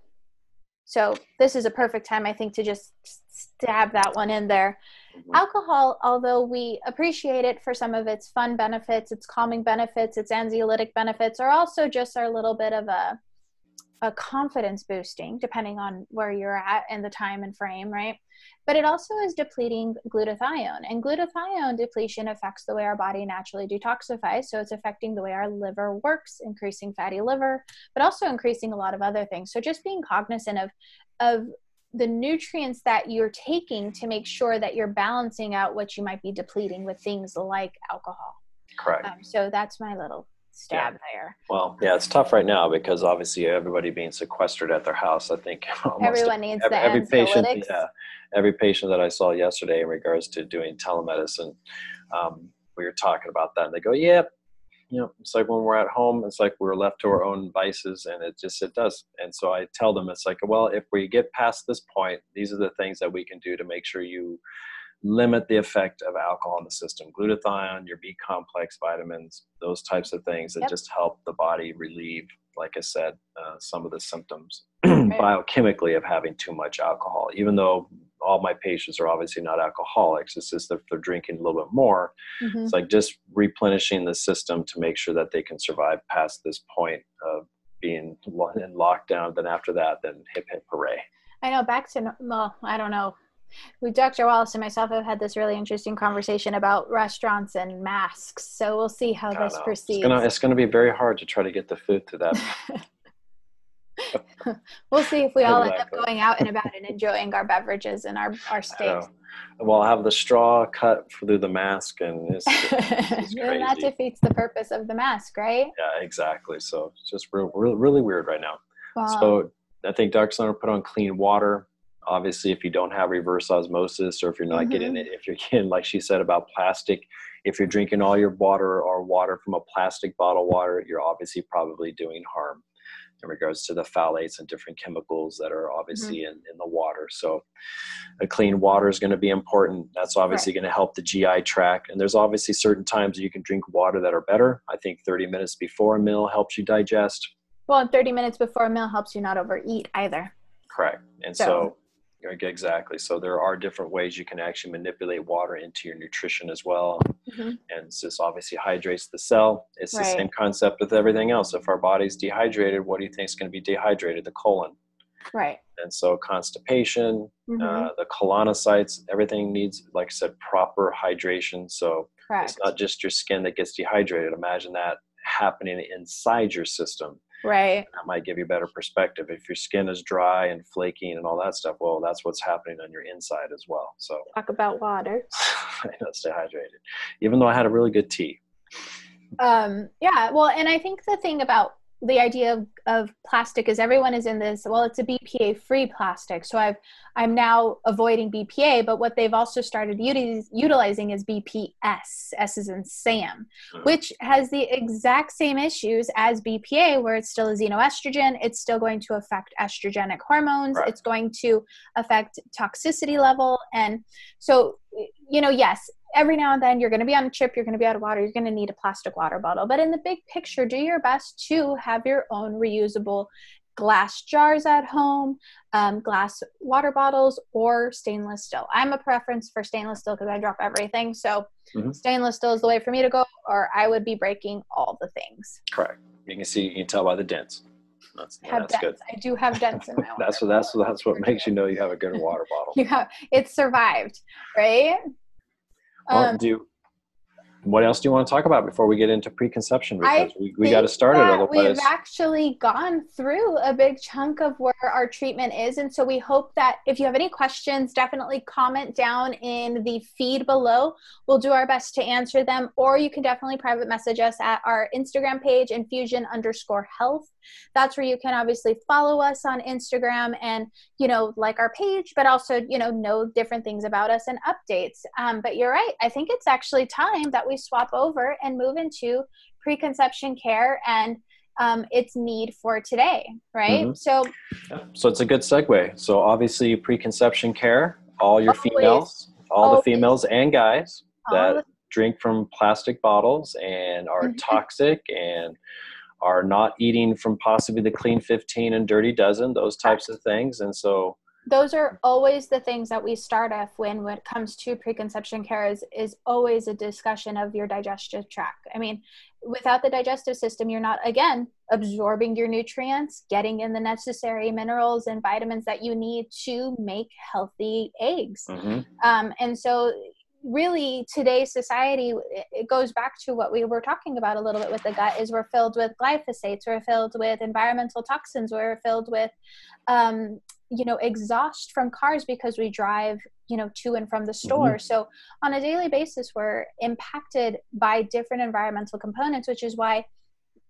So this is a perfect time, I think, to just stab that one in there. Mm-hmm. Alcohol, although we appreciate it for some of its fun benefits, its calming benefits, its anxiolytic benefits, are also just our little bit of a, a confidence boosting, depending on where you're at and the time and frame, right? But it also is depleting glutathione, and glutathione depletion affects the way our body naturally detoxifies. So it's affecting the way our liver works, increasing fatty liver, but also increasing a lot of other things. So just being cognizant of, of the nutrients that you're taking to make sure that you're balancing out what you might be depleting with things like alcohol. Correct. Um, so that's my little stab Yeah. there. Well, yeah, it's tough right now because obviously everybody being sequestered at their house. I think almost Everyone needs every, the every patient, anxiolytics. yeah, every patient that I saw yesterday in regards to doing telemedicine, um, we were talking about that, and they go, "Yep, you know, it's like when we're at home, it's like we're left to our own vices, and it just it does." And so I tell them, it's like, well, if we get past this point, these are the things that we can do to make sure you limit the effect of alcohol in the system. Glutathione, your B complex vitamins, those types of things that Yep. just help the body relieve, like I said, uh, some of the symptoms Right. biochemically of having too much alcohol. Even though all my patients are obviously not alcoholics, it's just that they're drinking a little bit more. Mhm. It's like just replenishing the system to make sure that they can survive past this point of being lo- in lockdown. Then after that, then hip hip hooray. I know, back to, well, I don't know. We, Doctor Wallace and myself have had this really interesting conversation about restaurants and masks. So we'll see how I this know. proceeds. It's gonna it's gonna be very hard to try to get the food to that. We'll see if we all end Exactly. up going out and about and enjoying our beverages and our, our I steaks. know. Well, I'll have the straw cut through the mask, and it's, it's Then that crazy. defeats the purpose of the mask, right? Yeah, exactly. So it's just real, real, really weird right now. Wow. So I think Doctor Summer put on clean water. Obviously, if you don't have reverse osmosis, or if you're not Mhm. getting it, if you're getting, like she said about plastic, if you're drinking all your water or water from a plastic bottle water, you're obviously probably doing harm in regards to the phthalates and different chemicals that are obviously in, in the water. So a clean water is going to be important. That's obviously Right. going to help the G I tract. And there's obviously certain times you can drink water that are better. I think thirty minutes before a meal helps you digest. Well, and thirty minutes before a meal helps you not overeat either. Correct. And So- so, exactly. So there are different ways you can actually manipulate water into your nutrition as well. Mhm. And this obviously hydrates the cell. It's the Right. same concept with everything else. If our body's dehydrated, what do you think is going to be dehydrated? The colon. Right. And so constipation, Mhm. uh, the colonocytes, everything needs, like I said, proper hydration. So Correct. it's not just your skin that gets dehydrated. Imagine that happening inside your system. Right. That might give you a better perspective. If your skin is dry and flaky and all that stuff, well, that's what's happening on your inside as well. So Talk about water. I know, stay hydrated. Even though I had a really good tea. Um, yeah, well, and I think the thing about the idea of, of plastic is everyone is in this, well, it's a B P A free plastic. So I've, I'm now avoiding B P A, but what they've also started uti- utilizing is B P S, S is in Sam, Mhm. which has the exact same issues as B P A, where it's still a xenoestrogen. It's still going to affect estrogenic hormones. Right. It's going to affect toxicity level. And so, you know, yes, every now and then you're going to be on a trip, you're going to be out of water, you're going to need a plastic water bottle. But in the big picture, do your best to have your own reusable glass jars at home, um, glass water bottles, or stainless steel. I'm a preference for stainless steel because I drop everything. So Mhm. stainless steel is the way for me to go, or I would be breaking all the things. Correct. You can see, you can tell by the dents. That's, I have that's good. dents. I do have dents in my water that's what that's bottle. that's what makes you know you have a good water bottle. You have, it's survived, right? Well, Um, do you, what else do you want to talk about before we get into preconception? I Because we, we got to think start it. that Otherwise, we've actually gone through a big chunk of where our treatment is. And so we hope that if you have any questions, definitely comment down in the feed below. We'll do our best to answer them, or you can definitely private message us at our Instagram page, infusion underscore health. That's where you can obviously follow us on Instagram and, you know, like our page, but also, you know, know different things about us and updates. Um, but you're right. I think it's actually time that we swap over and move into preconception care and um, its need for today, right? Mhm. So Yeah. So it's a good segue. So obviously preconception care, all your Always. females, all Always. the females and guys that All drink from plastic bottles and are Mhm. toxic and are not eating from possibly the clean fifteen and dirty dozen, those types of things. And so those are always the things that we start off when when it comes to preconception care is, is always a discussion of your digestive tract. I mean, without the digestive system, you're not, again, absorbing your nutrients, getting in the necessary minerals and vitamins that you need to make healthy eggs. mhm. Um, and so really today's society, it- it goes back to what we were talking about a little bit with the gut, is we're filled with glyphosates, we're filled with environmental toxins, we're filled with, um, you know, exhaust from cars because we drive, you know, to and from the store. Mhm. So on a daily basis, we're impacted by different environmental components, which is why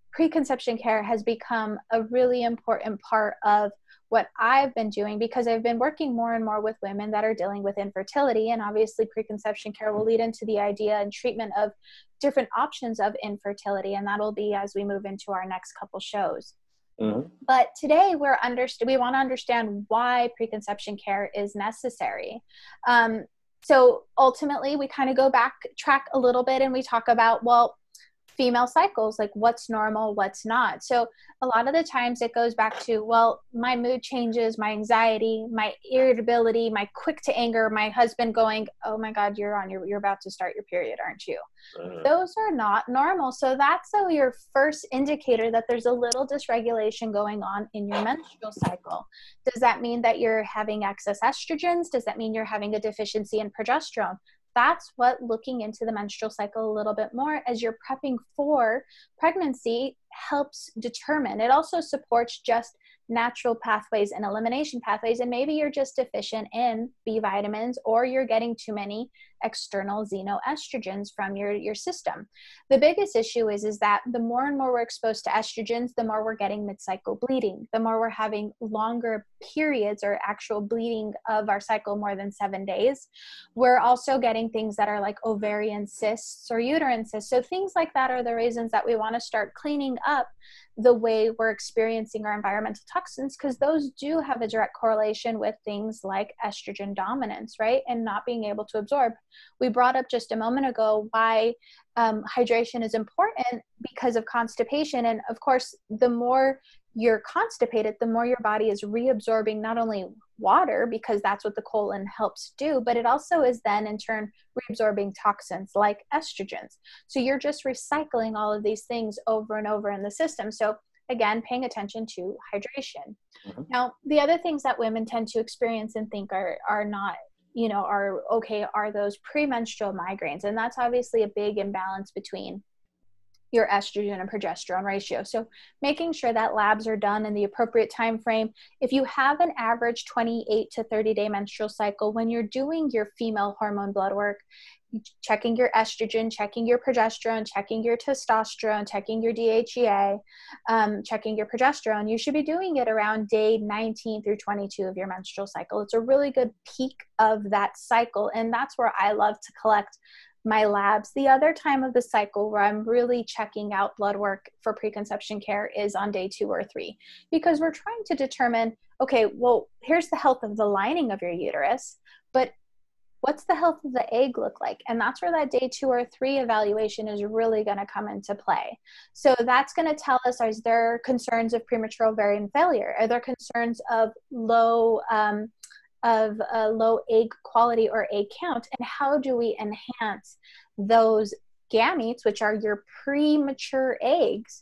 preconception care has become a really important part of what I've been doing, because I've been working more and more with women that are dealing with infertility. And obviously preconception care will lead into the idea and treatment of different options of infertility. And that'll be as we move into our next couple shows. Mm-hmm. But today we're under, we want to understand why preconception care is necessary. Um, so ultimately we kind of go back, track a little bit, and we talk about, well, female cycles, like what's normal, what's not. So a lot of the times it goes back to, well, my mood changes, my anxiety, my irritability, my quick to anger, my husband going, oh my God, you're on your, you're about to start your period, aren't you? Uh-huh. Those are not normal. So that's so your first indicator that there's a little dysregulation going on in your menstrual cycle. Does that mean that you're having excess estrogens? Does that mean you're having a deficiency in progesterone? That's what looking into the menstrual cycle a little bit more as you're prepping for pregnancy helps determine. It also supports just natural pathways and elimination pathways. And maybe you're just deficient in B vitamins, or you're getting too many external xenoestrogens from your, your system. The biggest issue is, is that the more and more we're exposed to estrogens, the more we're getting mid-cycle bleeding, the more we're having longer periods or actual bleeding of our cycle more than seven days. We're also getting things that are like ovarian cysts or uterine cysts. So things like that are the reasons that we want to start cleaning up the way we're experiencing our environmental toxins, because those do have a direct correlation with things like estrogen dominance, right? And not being able to absorb. We brought up just a moment ago why um, hydration is important because of constipation. And of course, the more you're constipated, the more your body is reabsorbing not only water, because that's what the colon helps do, but it also is then in turn reabsorbing toxins like estrogens. So you're just recycling all of these things over and over in the system. So again, paying attention to hydration. Mm-hmm. Now, the other things that women tend to experience and think are, are not, you know, are okay, are those premenstrual migraines. And that's obviously a big imbalance between your estrogen and progesterone ratio. So making sure that labs are done in the appropriate time frame. If you have an average twenty-eight to thirty day menstrual cycle, when you're doing your female hormone blood work, checking your estrogen, checking your progesterone, checking your testosterone, checking your D H E A, um, checking your progesterone, you should be doing it around day nineteen through twenty-two of your menstrual cycle. It's a really good peak of that cycle. And that's where I love to collect my labs. The other time of the cycle where I'm really checking out blood work for preconception care is on day two or three, because we're trying to determine, okay, well, here's the health of the lining of your uterus, but what's the health of the egg look like? And that's where that day two or three evaluation is really going to come into play. So that's going to tell us, is there concerns of premature ovarian failure? Are there concerns of low, um, of a low egg quality or egg count? And how do we enhance those gametes, which are your premature eggs,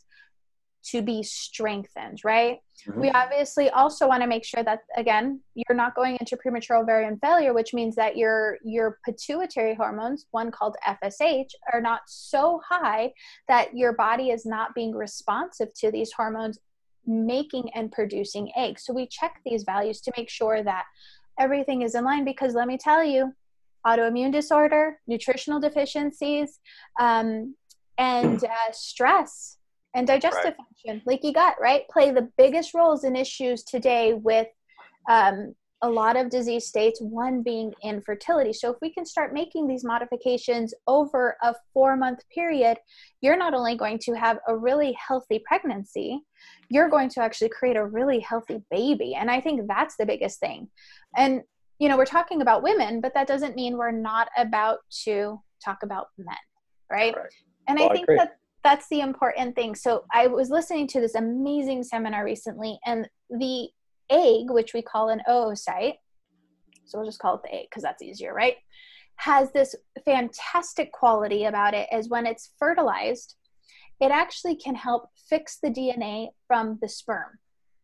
to be strengthened, right? Mm-hmm. We obviously also want to make sure that, again, you're not going into premature ovarian failure, which means that your your pituitary hormones, one called F S H, are not so high that your body is not being responsive to these hormones making and producing eggs. So we check these values to make sure that everything is in line, because let me tell you, autoimmune disorder, nutritional deficiencies, um, and uh, stress and digestive right. function, leaky gut, right, play the biggest roles in issues today with um, a lot of disease states, one being infertility. So if we can start making these modifications over a four-month period, you're not only going to have a really healthy pregnancy, you're going to actually create a really healthy baby. And I think that's the biggest thing. And, you know, we're talking about women, but that doesn't mean we're not about to talk about men, right? right. And well, I think I that that's the important thing. So I was listening to this amazing seminar recently, and the egg, which we call an oocyte, so we'll just call it the egg because that's easier, right, has this fantastic quality about it, as when it's fertilized, it actually can help fix the D N A from the sperm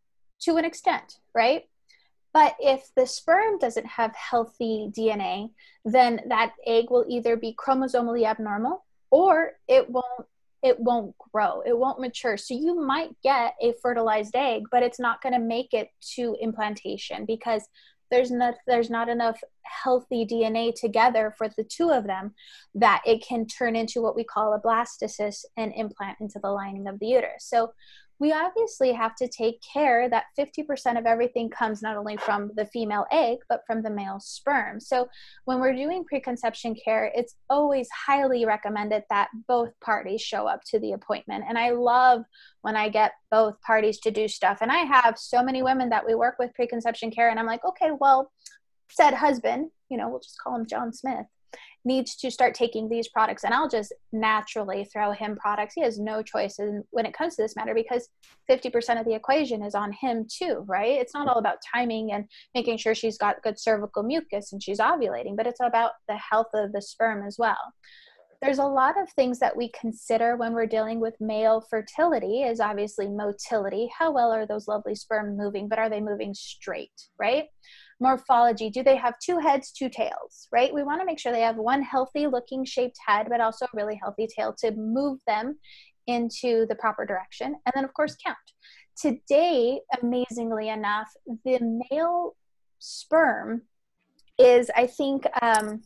to an extent, right? But if the sperm doesn't have healthy D N A, then that egg will either be chromosomally abnormal, or it won't it won't grow, it won't mature. So you might get a fertilized egg, but it's not going to make it to implantation because there's not, there's not enough healthy D N A together for the two of them that it can turn into what we call a blastocyst and implant into the lining of the uterus. So we obviously have to take care that fifty percent of everything comes not only from the female egg, but from the male sperm. So when we're doing preconception care, it's always highly recommended that both parties show up to the appointment. And I love when I get both parties to do stuff. And I have so many women that we work with preconception care, and I'm like, okay, well, said husband, you know, we'll just call him John Smith, needs to start taking these products, and I'll just naturally throw him products. He has no choice in, when it comes to this matter, because fifty percent of the equation is on him too, right? It's not all about timing and making sure she's got good cervical mucus and she's ovulating, but it's about the health of the sperm as well. There's a lot of things that we consider when we're dealing with male fertility is obviously motility. How well are those lovely sperm moving, but are they moving straight, right? Morphology, do they have two heads, two tails, right? We want to make sure they have one healthy looking shaped head, but also a really healthy tail to move them into the proper direction. And then of course, count. Today, amazingly enough, the male sperm is, I think, um,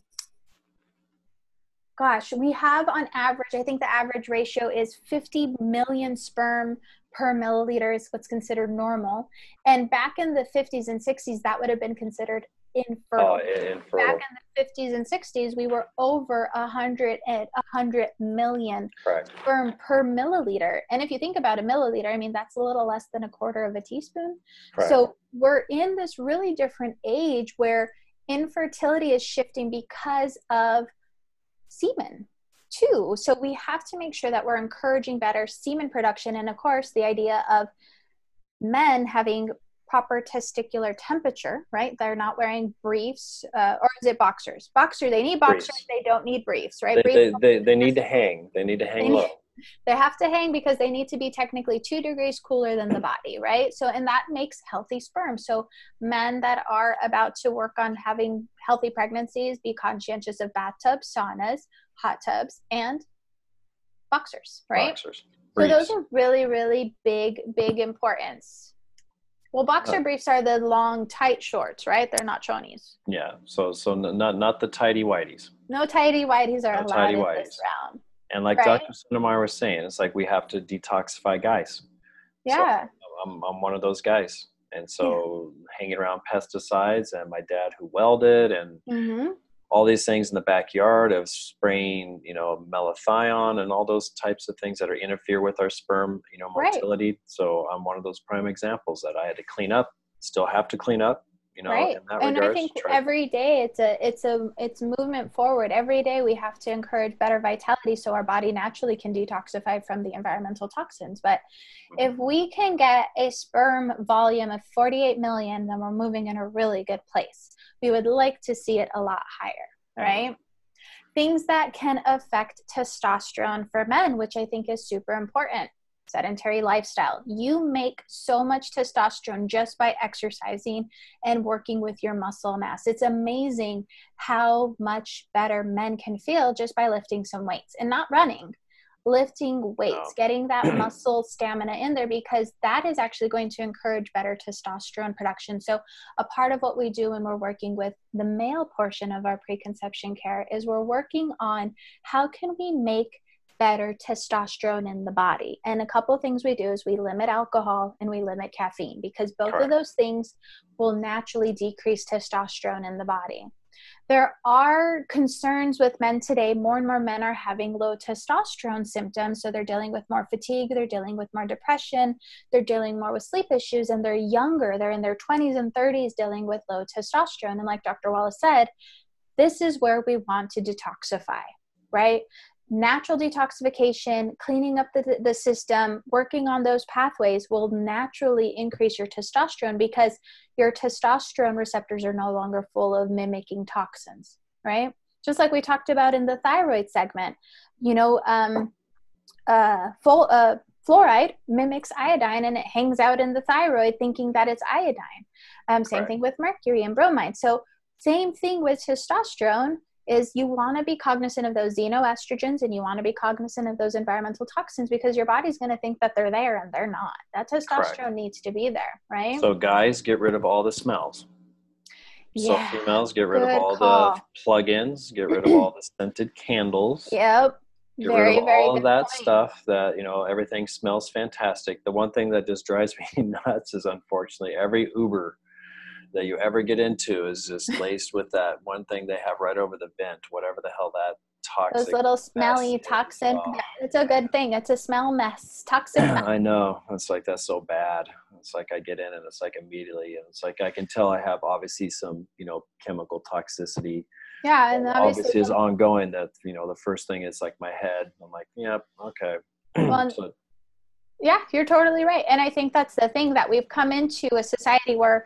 gosh, we have on average, I think the average ratio is fifty million sperm per milliliter is what's considered normal. And back in the fifties and sixties, that would have been considered infertile. Oh, infertile. Back in the fifties and sixties, we were over a hundred and a hundred million Correct. sperm per milliliter. And if you think about a milliliter, I mean, that's a little less than a quarter of a teaspoon. Correct. So we're in this really different age where infertility is shifting because of semen too. So we have to make sure that we're encouraging better semen production. And of course, the idea of men having proper testicular temperature, right? They're not wearing briefs, uh, or is it boxers? Boxer, they need boxers. Briefs. They don't need briefs, right? They, Briefs they, they, they need to hang. They need to hang They low. need- They have to hang because they need to be technically two degrees cooler than the body, right? So, and that makes healthy sperm. So men that are about to work on having healthy pregnancies, be conscientious of bathtubs, saunas, hot tubs, and boxers, right? Boxers. So Briefs. those are really, really big, big importance. Well, boxer Uh, briefs are the long, tight shorts, right? They're not chonies. Yeah. So so n- not not the tidy whities. No tighty whities are No allowed tighty in whities. this round. And like Right. Doctor Sotomayor was saying, it's like we have to detoxify guys. Yeah. So I'm I'm one of those guys. And so hanging around pesticides and my dad who welded and Mm-hmm. all these things in the backyard of spraying, you know, malathion and all those types of things that are interfere with our sperm, you know, Right. motility. So I'm one of those prime examples that I had to clean up, still have to clean up, you know, Right. in that And regards. I think Try- every day it's a it's a it's movement forward. Every day we have to encourage better vitality so our body naturally can detoxify from the environmental toxins. But if we can get a sperm volume of forty-eight million, then we're moving in a really good place. We would like to see it a lot higher, right? Things that can affect testosterone for men, which I think is super important. Sedentary lifestyle. You make so much testosterone just by exercising and working with your muscle mass. It's amazing how much better men can feel just by lifting some weights and not running, lifting weights, No. getting that muscle stamina in there, because that is actually going to encourage better testosterone production. So a part of what we do when we're working with the male portion of our preconception care is we're working on how can we make better testosterone in the body. And a couple of things we do is we limit alcohol and we limit caffeine, because both Correct. of those things will naturally decrease testosterone in the body. There are concerns with men today. More and more men are having low testosterone symptoms. So they're dealing with more fatigue, they're dealing with more depression, they're dealing more with sleep issues, and they're younger. They're in their twenties and thirties dealing with low testosterone. And like Doctor Wallace said, this is where we want to detoxify, right? Natural detoxification, cleaning up the, the system, working on those pathways will naturally increase your testosterone, because your testosterone receptors are no longer full of mimicking toxins, right? Just like we talked about in the thyroid segment, you know, um, uh, full, uh, fluoride mimics iodine and it hangs out in the thyroid thinking that it's iodine. Um, same Correct. thing with mercury and bromide. So same thing with testosterone. Is you want to be cognizant of those xenoestrogens and you want to be cognizant of those environmental toxins, because your body's going to think that they're there and they're not. That testosterone Correct. needs to be there, right? So guys, get rid of all the smells. So Yeah, females, get rid of good all call. the plug-ins, get rid of all the scented candles. Yep. Get rid of Very, very all of good that point. stuff that, you know, everything smells fantastic. The one thing that just drives me nuts is, unfortunately, every Uber that you ever get into is just laced with that one thing they have right over the vent, whatever the hell that Those toxic little mess smelly, is. toxic, Oh, it's a good thing. It's a smell mess, toxic mess. I know. It's like, that's so bad. It's like I get in and it's like immediately, and it's like I can tell I have obviously some, you know, chemical toxicity. Yeah, and That obviously, obviously is ongoing. That, you know, the first thing is like my head. I'm like, yep, okay. well, So, yeah, you're totally right. And I think that's the thing, that we've come into a society where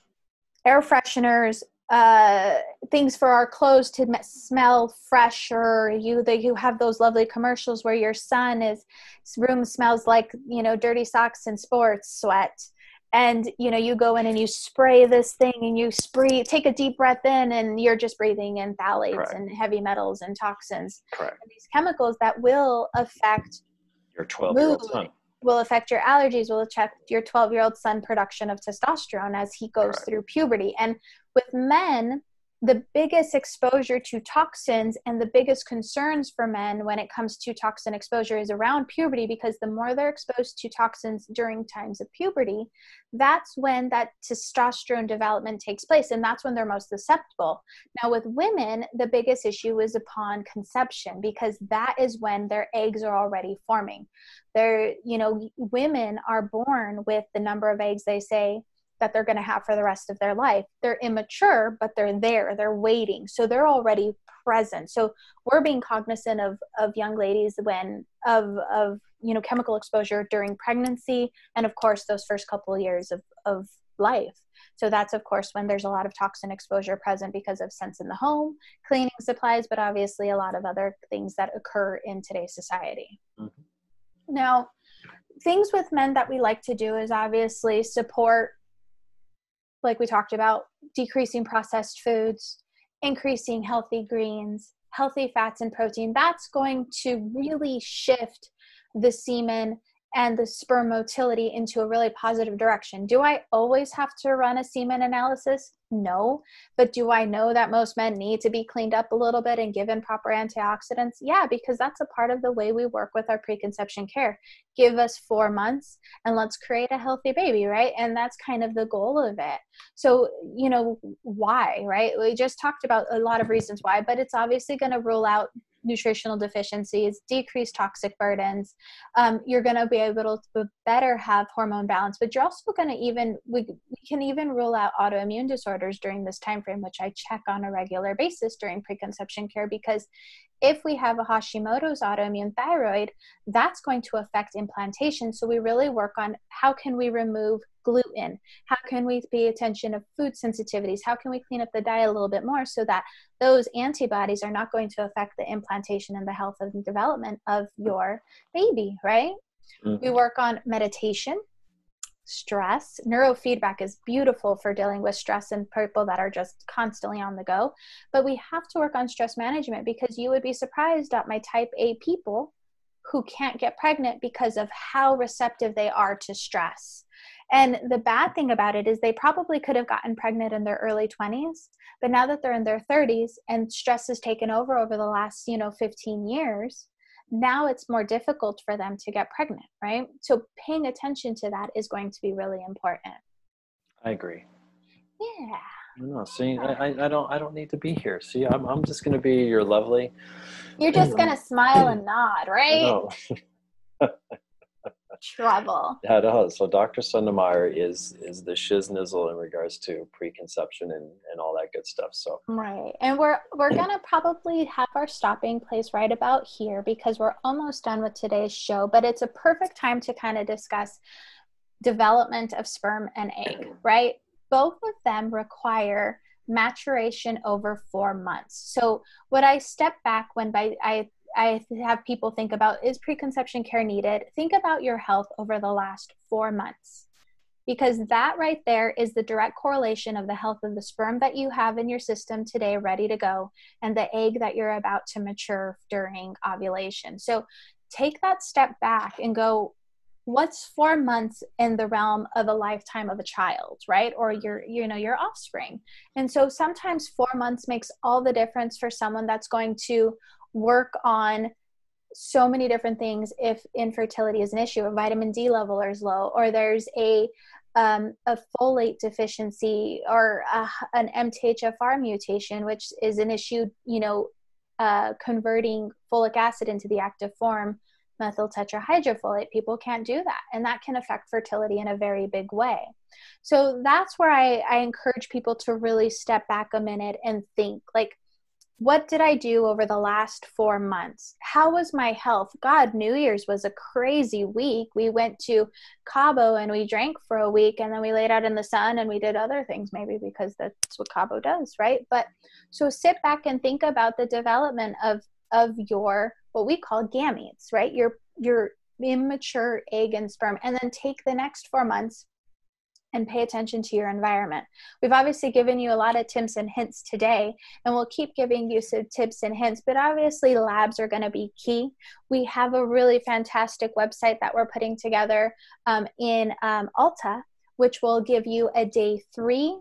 air fresheners, uh, things for our clothes to m- smell fresher. You, that you have those lovely commercials where your son is, his room smells like, you know, dirty socks and sports sweat. And, you know, you go in and you spray this thing and you spray, take a deep breath in, and you're just breathing in phthalates correct. and heavy metals and toxins. Correct. And these chemicals that will affect Your twelve-year-old son. will affect your allergies, will affect your twelve-year-old son production of testosterone as he goes Correct. through puberty. And with men, the biggest exposure to toxins and the biggest concerns for men when it comes to toxin exposure is around puberty, because the more they're exposed to toxins during times of puberty, that's when that testosterone development takes place, and that's when they're most susceptible. Now with women, the biggest issue is upon conception, because that is when their eggs are already forming. They're, you know, women are born with the number of eggs they say that they're going to have for the rest of their life. They're immature, but they're there, they're waiting. So they're already present. So we're being cognizant of, of young ladies when, of, of, you know, chemical exposure during pregnancy. And of course, those first couple of years of, of life. So that's, of course, when there's a lot of toxin exposure present because of scents in the home, cleaning supplies, but obviously a lot of other things that occur in today's society. Mm-hmm. Now, things with men that we like to do is obviously support, like we talked about, decreasing processed foods, increasing healthy greens, healthy fats and protein. That's going to really shift the semen and the sperm motility into a really positive direction. Do I always have to run a semen analysis? No. But do I know that most men need to be cleaned up a little bit and given proper antioxidants? Yeah, because that's a part of the way we work with our preconception care. Give us four months and let's create a healthy baby, right? And that's kind of the goal of it. So, you know, why, right? We just talked about a lot of reasons why, but it's obviously going to rule out nutritional deficiencies, decrease toxic burdens. Um, you're going to be able to better have hormone balance, but you're also going to even, we, we can even rule out autoimmune disorders during this time frame, which I check on a regular basis during preconception care, because if we have a Hashimoto's autoimmune thyroid, that's going to affect implantation. So we really work on how can we remove gluten? How can we pay attention to food sensitivities? How can we clean up the diet a little bit more so that those antibodies are not going to affect the implantation and the health and development of your baby, right? Mm-hmm. We work on meditation, stress. Neurofeedback is beautiful for dealing with stress and people that are just constantly on the go. But we have to work on stress management, because you would be surprised at my type A people who can't get pregnant because of how receptive they are to stress. And the bad thing about it is they probably could have gotten pregnant in their early twenties, but now that they're in their thirties and stress has taken over over the last, you know, fifteen years, now it's more difficult for them to get pregnant, right? So paying attention to that is going to be really important. I agree. Yeah. No, see, I, I don't, I don't need to be here. See, I'm, I'm just going to be your lovely. You're just going to smile and nod, right? Trouble. Yeah, no. So Doctor Sundermeyer is is the shiznizzle in regards to preconception and, and all that good stuff. So right, and we're we're gonna probably have our stopping place right about here, because we're almost done with today's show. But it's a perfect time to kind of discuss development of sperm and egg, right? Both of them require maturation over four months. So what I step back when by I I have people think about, is preconception care needed? Think about your health over the last four months, because that right there is the direct correlation of the health of the sperm that you have in your system today ready to go and the egg that you're about to mature during ovulation. So take that step back and go, what's four months in the realm of a lifetime of a child, right? Or your, you know, your offspring. And so sometimes four months makes all the difference for someone that's going to work on so many different things. If infertility is an issue, a vitamin D level is low, or there's a um, a folate deficiency, or a, an M T H F R mutation, which is an issue, you know, uh, converting folic acid into the active form, methyl tetrahydrofolate. People can't do that, and that can affect fertility in a very big way. So that's where I, I encourage people to really step back a minute and think, like, what did I do over the last four months? How was my health? God, New Year's was a crazy week. We went to Cabo and we drank for a week, and then we laid out in the sun and we did other things, maybe because that's what Cabo does, right? But so sit back and think about the development of, of your, what we call gametes, right? Your, your immature egg and sperm, and then take the next four months and pay attention to your environment. We've obviously given you a lot of tips and hints today, and we'll keep giving you some tips and hints, but obviously labs are going to be key. We have a really fantastic website that we're putting together um, in um, Ulta, which will give you a day three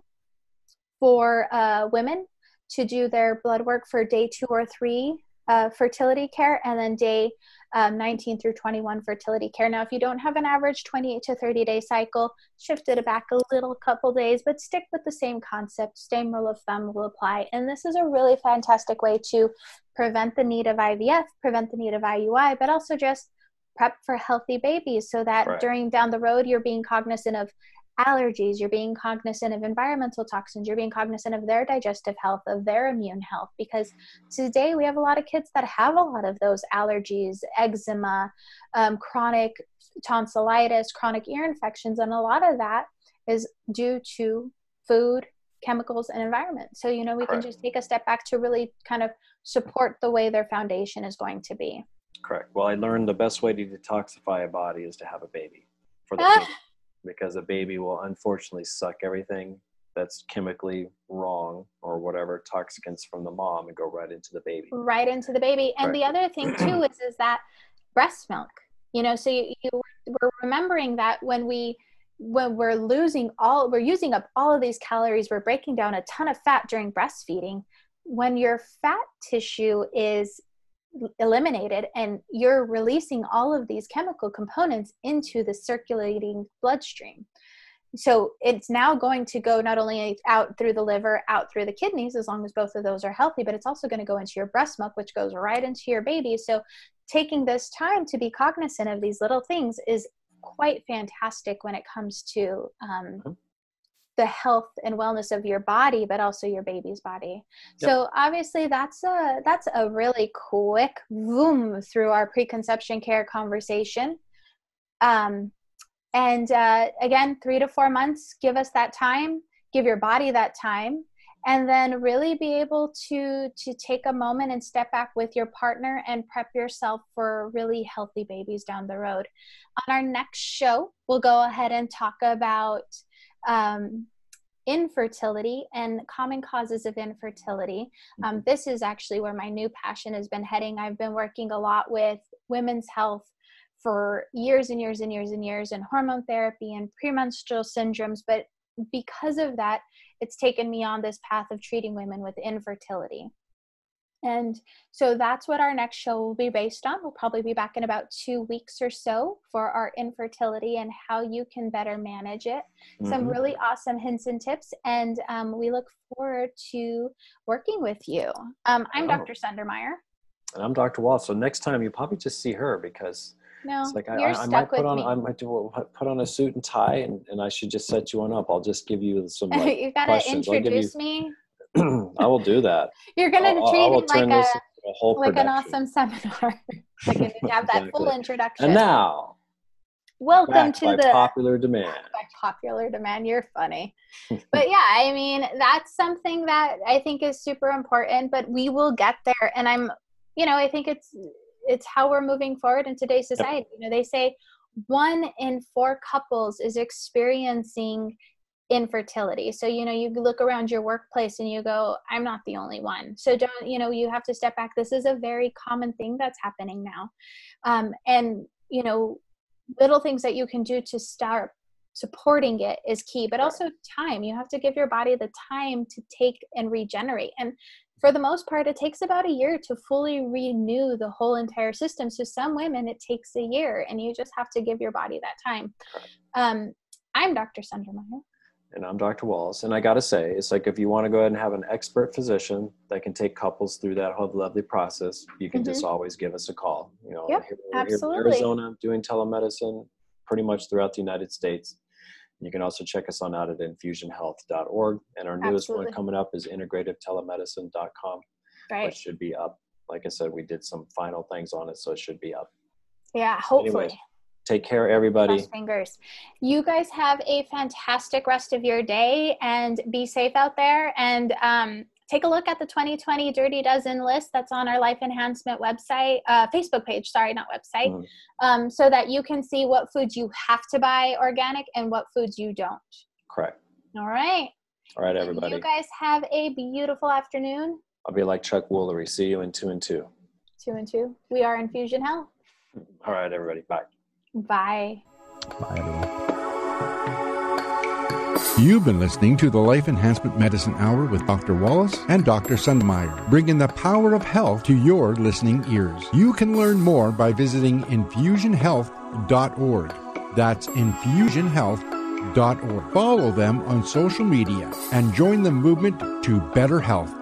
for uh, women to do their blood work for day two or three uh, fertility care, and then day um, nineteen through twenty-one fertility care. Now, if you don't have an average twenty-eight to thirty day cycle, shift it back a little couple days, but stick with the same concept. Same rule of thumb will apply. And this is a really fantastic way to prevent the need of I V F, prevent the need of I U I, but also just prep for healthy babies, so that Right. during down the road, you're being cognizant of allergies, you're being cognizant of environmental toxins, you're being cognizant of their digestive health, of their immune health, because today we have a lot of kids that have a lot of those allergies, eczema, um, chronic tonsillitis, chronic ear infections, and a lot of that is due to food, chemicals, and environment. So, you know, we Correct. can just take a step back to really kind of support the way their foundation is going to be. Correct. Well, I learned the best way to detoxify a body is to have a baby for the Ah. baby, because a baby will unfortunately suck everything that's chemically wrong or whatever toxicants from the mom and go right into the baby. Right into the baby. And Right. the other thing too is, is that breast milk, you know, so you, you we're remembering that when we, when we're losing all, we're using up all of these calories, we're breaking down a ton of fat during breastfeeding. When your fat tissue is eliminated and you're releasing all of these chemical components into the circulating bloodstream. So it's now going to go not only out through the liver, out through the kidneys, as long as both of those are healthy, but it's also going to go into your breast milk, which goes right into your baby. So taking this time to be cognizant of these little things is quite fantastic when it comes to um, the health and wellness of your body, but also your baby's body. Yep. So obviously that's a, that's a really quick zoom through our preconception care conversation. Um, and uh, again, three to four months, give us that time, give your body that time, and then really be able to, to take a moment and step back with your partner and prep yourself for really healthy babies down the road. On our next show, we'll go ahead and talk about um, infertility and common causes of infertility. Um, this is actually where my new passion has been heading. I've been working a lot with women's health for years and years and years and years, and hormone therapy and premenstrual syndromes. But because of that, it's taken me on this path of treating women with infertility. And so that's what our next show will be based on. We'll probably be back in about two weeks or so for our infertility and how you can better manage it. Mm-hmm. Some really awesome hints and tips. And um, we look forward to working with you. Um, I'm oh. Doctor Sundermeyer. And I'm Doctor Wallace. So next time you probably just see her, because no, it's like you're I, I, I stuck might put with on me. I might do put on a suit and tie, and, and I should just set you on up. I'll just give you some like, you gotta questions. introduce you, me. I will do that. You're gonna I'll, treat I will it like a, a whole like production. an awesome seminar. Like you have that Exactly. full introduction. And now, welcome to by the popular demand. By popular demand, you're funny. But yeah, I mean, that's something that I think is super important. But we will get there, and I'm, you know, I think it's it's how we're moving forward in today's society. Yep. You know, they say one in four couples is experiencing infertility. So, you know, you look around your workplace and you go, I'm not the only one. So don't, you know, you have to step back. This is a very common thing that's happening now. Um, and, you know, little things that you can do to start supporting it is key, but also time. You have to give your body the time to take and regenerate. And for the most part, it takes about a year to fully renew the whole entire system. So some women, it takes a year, and you just have to give your body that time. Um, I'm Doctor Sundermeyer. And I'm Doctor Wallace. And I got to say, it's like if you want to go ahead and have an expert physician that can take couples through that whole lovely process, you can mm-hmm. just always give us a call. You know, yep, here, absolutely. Here in Arizona, doing telemedicine pretty much throughout the United States. You can also check us on out at infusion health dot org. And our newest Absolutely. one coming up is integrative telemedicine dot com. Right. Which should be up. Like I said, we did some final things on it, so it should be up. Yeah, hopefully. Anyways, take care, everybody. Cross fingers. You guys have a fantastic rest of your day, and be safe out there. And um, take a look at the twenty twenty Dirty Dozen list that's on our Life Enhancement website, uh, Facebook page, sorry, not website, mm. um, so that you can see what foods you have to buy organic and what foods you don't. Correct. All right. All right, everybody. You guys have a beautiful afternoon. I'll be like Chuck Woolery. See you in two and two. Two and two. We are Infusion Health. All right, everybody. Bye. Bye. Bye, everyone. You've been listening to the Life Enhancement Medicine Hour with Doctor Wallace and Doctor Sundermeyer, bringing the power of health to your listening ears. You can learn more by visiting infusion health dot org. That's infusion health dot org. Follow them on social media and join the movement to better health.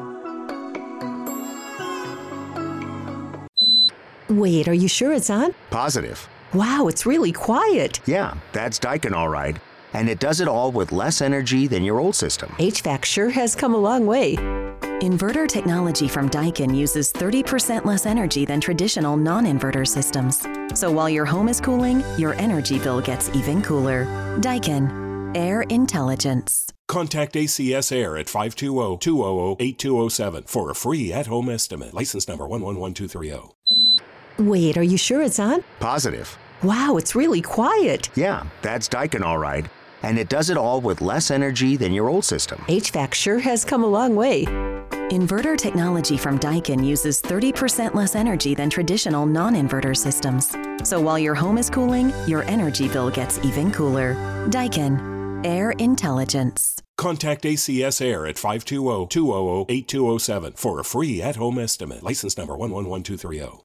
Wait, are you sure it's on? Positive. Wow, it's really quiet. Yeah, that's Daikin all right. And it does it all with less energy than your old system. H V A C sure has come a long way. Inverter technology from Daikin uses thirty percent less energy than traditional non-inverter systems. So while your home is cooling, your energy bill gets even cooler. Daikin. Air intelligence. Contact A C S Air at five two zero, two zero zero, eight two zero seven for a free at-home estimate. License number one one one two three zero. Wait, are you sure it's on? Positive. Wow, it's really quiet. Yeah, that's Daikin all right. And it does it all with less energy than your old system. H V A C sure has come a long way. Inverter technology from Daikin uses thirty percent less energy than traditional non-inverter systems. So while your home is cooling, your energy bill gets even cooler. Daikin. Air intelligence. Contact A C S Air at five two zero, two zero zero, eight two zero seven for a free at-home estimate. License number one one one two three zero.